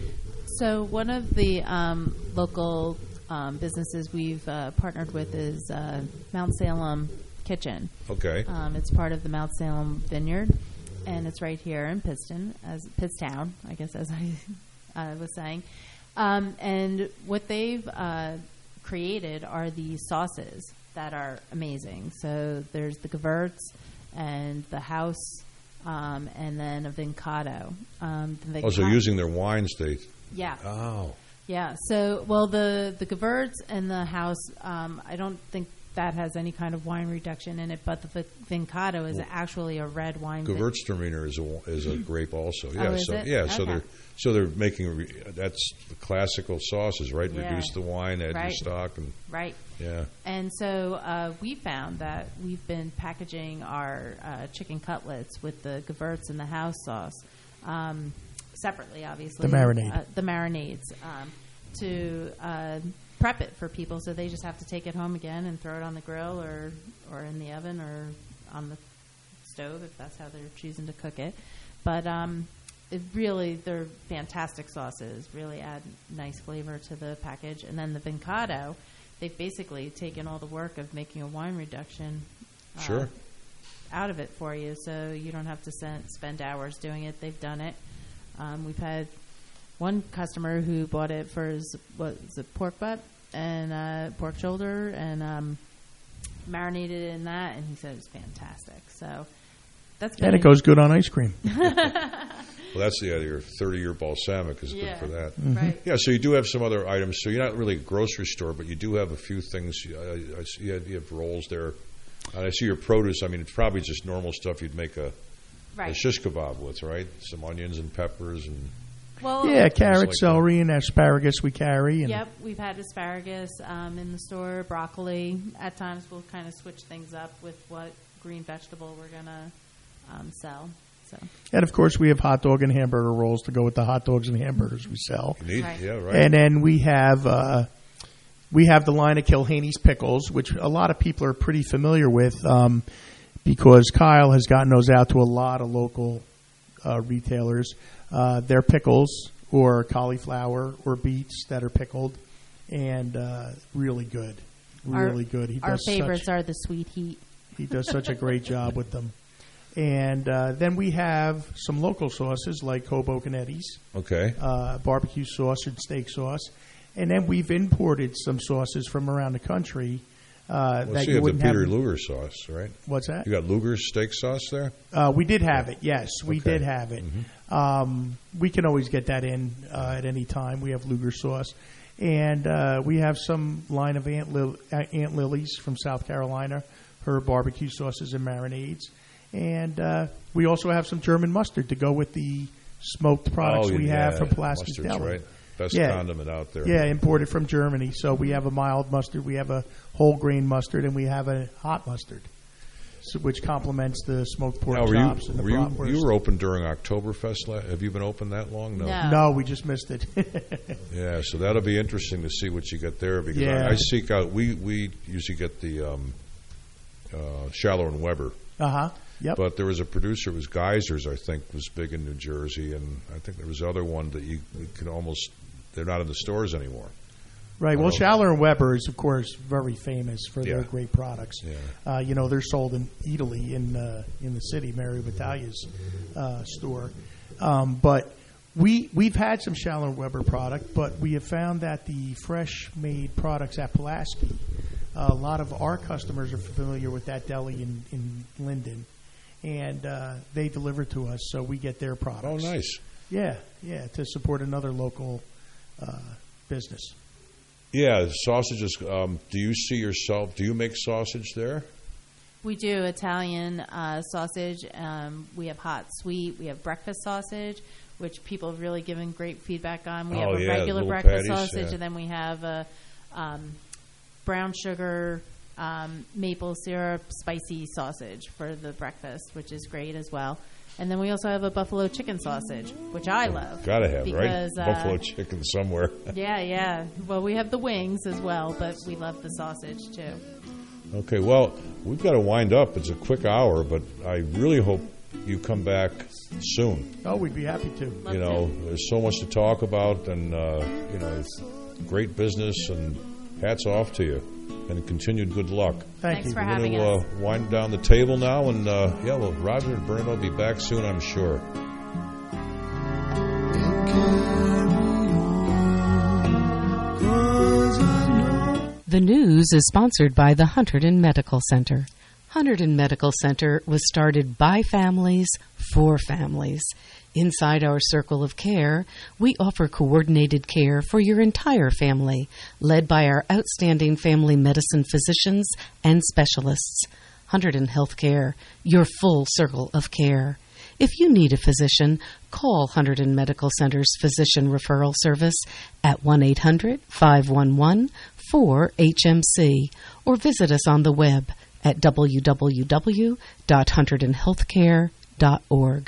So, one of the um, local um, businesses we've uh, partnered with is uh, Mount Salem Kitchen. Okay. Um, it's part of the Mount Salem Vineyard. And it's right here in Pittston, as Pittstown, I guess, as I uh, was saying. Um, and what they've uh, created are these sauces that are amazing. So there's the Gewurz and the House, um, and then a Vincado. Um, the oh, so using their wines, they... Yeah. Oh. Yeah. So, well, the, the Gewurz and the House, um, I don't think that has any kind of wine reduction in it, but the Vincado is well, actually a red wine. Gewürztraminer is a is a grape also. Yeah, oh, is so it? yeah, okay. so they're so they're making that's the classical sauces, right? Yeah. Reduce the wine, add right. your stock, and right. Yeah. And so uh, we found that we've been packaging our uh, chicken cutlets with the Gewurz and the House sauce um, separately, obviously. The marinade. Uh, the marinades um, to. Uh, prep it for people, so they just have to take it home again and throw it on the grill or, or in the oven or on the stove if that's how they're choosing to cook it. But um, it really, they're fantastic sauces, really add nice flavor to the package. And then the Vincado, they've basically taken all the work of making a wine reduction uh, sure. out of it for you, so you don't have to send, spend hours doing it. They've done it. Um, we've had one customer who bought it for his, what is it, pork butt and uh, pork shoulder and um, marinated it in that, and he said it was fantastic. So that's and it goes good on ice cream. Well, that's the other thirty-year balsamic is yeah, good for that. Mm-hmm. Right. Yeah, so you do have some other items. So you're not really a grocery store, but you do have a few things. Uh, I see you have, you have rolls there. And I see your produce. I mean, it's probably just normal stuff you'd make a, right. a shish kebab with, right? Some onions and peppers and... Well, yeah, carrot, like celery, that. and asparagus we carry. And yep, we've had asparagus um, in the store, broccoli. At times we'll kind of switch things up with what green vegetable we're going to um, sell. So. And, of course, we have hot dog and hamburger rolls to go with the hot dogs and hamburgers we sell. Need, right. Yeah, right. And then we have uh, we have the line of Kilhaney's Pickles, which a lot of people are pretty familiar with um, because Kyle has gotten those out to a lot of local uh, retailers. Uh, they're pickles or cauliflower or beets that are pickled and uh, really good. Really our, good. He our does favorites such, are the sweet heat. He does such a great job with them. And uh, then we have some local sauces like Hoboken Eddie's, okay, uh, barbecue sauce and steak sauce. And then we've imported some sauces from around the country. Uh, well, that so you, you have wouldn't the Peter have. Luger sauce, right? What's that? You got Luger's steak sauce there? Uh, we did have it, yes. We okay. did have it. Mm-hmm. Um, we can always get that in uh, at any time. We have Luger sauce. And uh, we have some line of Aunt, Lil- Aunt Lily's from South Carolina, her barbecue sauces and marinades. And uh, we also have some German mustard to go with the smoked products oh, we yeah. have from Pulaski's Mustard's Deli. Right. Best yeah. condiment out there. Yeah, imported from Germany. So we have a mild mustard, we have a whole grain mustard, and we have a hot mustard. so, which complements the smoked pork Now, were chops you, and the were you, bratwurst. you were open during Oktoberfest. La- have you been open that long? No. No. No, we just missed it. Yeah, so that'll be interesting to see what you get there because Yeah. I, I seek out. We we usually get the um, uh, Schaller and Weber. Uh huh. Yep. But there was a producer, it was Geysers, I think, was big in New Jersey, and I think there was other one that you, you could almost, they're not in the stores anymore. Right. Well, Oh. Schaller and Weber is, of course, very famous for their Yeah. great products. Yeah. Uh, you know, they're sold in Italy, in uh, in the city, Mary Battaglia's uh, store. Um, but we we've had some Schaller and Weber product, but we have found that the fresh made products at Pulaski, uh, a lot of our customers are familiar with that deli in in Linden, and uh, they deliver to us, so we get their products. Oh, nice. Yeah, yeah, to support another local uh, business. Yeah, sausages. Um, do you see yourself, do you make sausage there? We do Italian uh, sausage. Um, we have hot sweet. We have breakfast sausage, which people have really given great feedback on. We Oh, have a yeah, regular little breakfast patties, sausage, yeah. and then we have a um, brown sugar, um, maple syrup, spicy sausage for the breakfast, which is great as well. And then we also have a buffalo chicken sausage, which I love. Gotta have, because, right? Uh, Buffalo chicken somewhere. Yeah, yeah. Well, we have the wings as well, but we love the sausage too. Okay, well, we've got to wind up. It's a quick hour, but I really hope you come back soon. Oh, we'd be happy to. Love you know, there's so much to talk about, and uh, you know, it's great business, and hats off to you, and continued good luck. Thank Thanks you. for We're having going us. to uh, wind down the table now, and uh, yeah, well, Roger and Bernard will be back soon, I'm sure. The news is sponsored by the Hunterdon Medical Center. Hunterdon Medical Center was started by families for families. Inside our circle of care, we offer coordinated care for your entire family, led by our outstanding family medicine physicians and specialists. Hunterdon Healthcare, your full circle of care. If you need a physician, call Hunterdon Medical Center's Physician Referral Service at one eight hundred, five one one, four H M C or visit us on the web at w w w dot hunterdon healthcare dot org.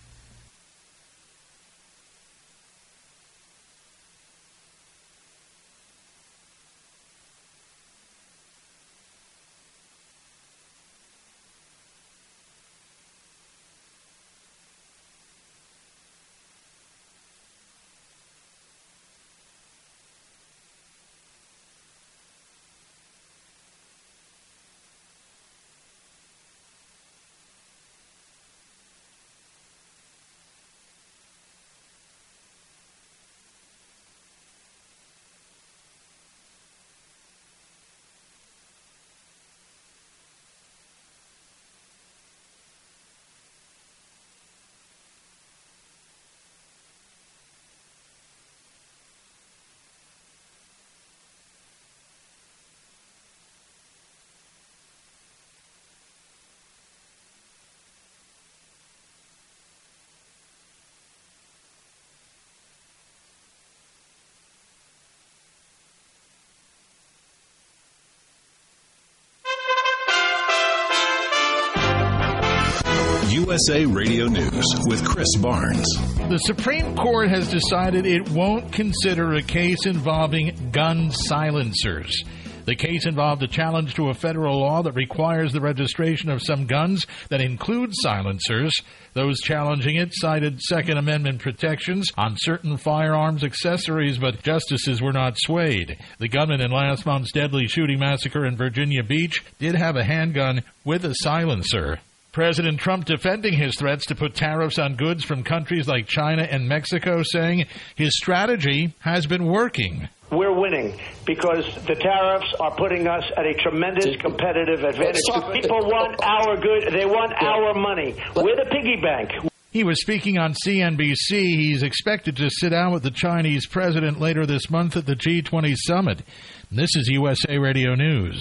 U S A Radio News with Chris Barnes. The Supreme Court has decided it won't consider a case involving gun silencers. The case involved a challenge to a federal law that requires the registration of some guns that include silencers. Those challenging it cited Second Amendment protections on certain firearms accessories, but justices were not swayed. The gunman in last month's deadly shooting massacre in Virginia Beach did have a handgun with a silencer. President Trump defending his threats to put tariffs on goods from countries like China and Mexico, saying his strategy has been working. We're winning because the tariffs are putting us at a tremendous competitive advantage. People want our good. They want our money. We're the piggy bank. He was speaking on C N B C. He's expected to sit down with the Chinese president later this month at the G twenty summit. This is U S A Radio News.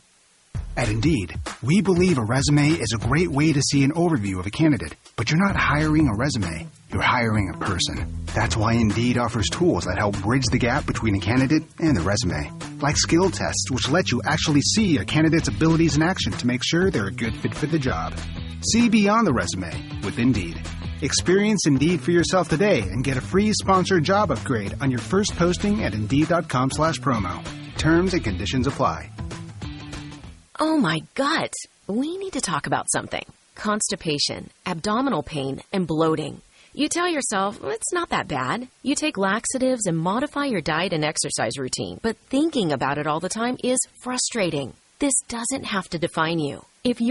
At Indeed, we believe a resume is a great way to see an overview of a candidate, but you're not hiring a resume. You're hiring a person. That's why Indeed offers tools that help bridge the gap between a candidate and the resume. Like skill tests, which let you actually see a candidate's abilities in action to make sure they're a good fit for the job. See beyond the resume with Indeed. Experience Indeed for yourself today and get a free sponsored job upgrade on your first posting at Indeed.com slash promo. Terms and conditions apply. Oh my gut. We need to talk about something. Constipation, abdominal pain, and bloating. You tell yourself, it's not that bad. You take laxatives and modify your diet and exercise routine. But thinking about it all the time is frustrating. This doesn't have to define you. If you're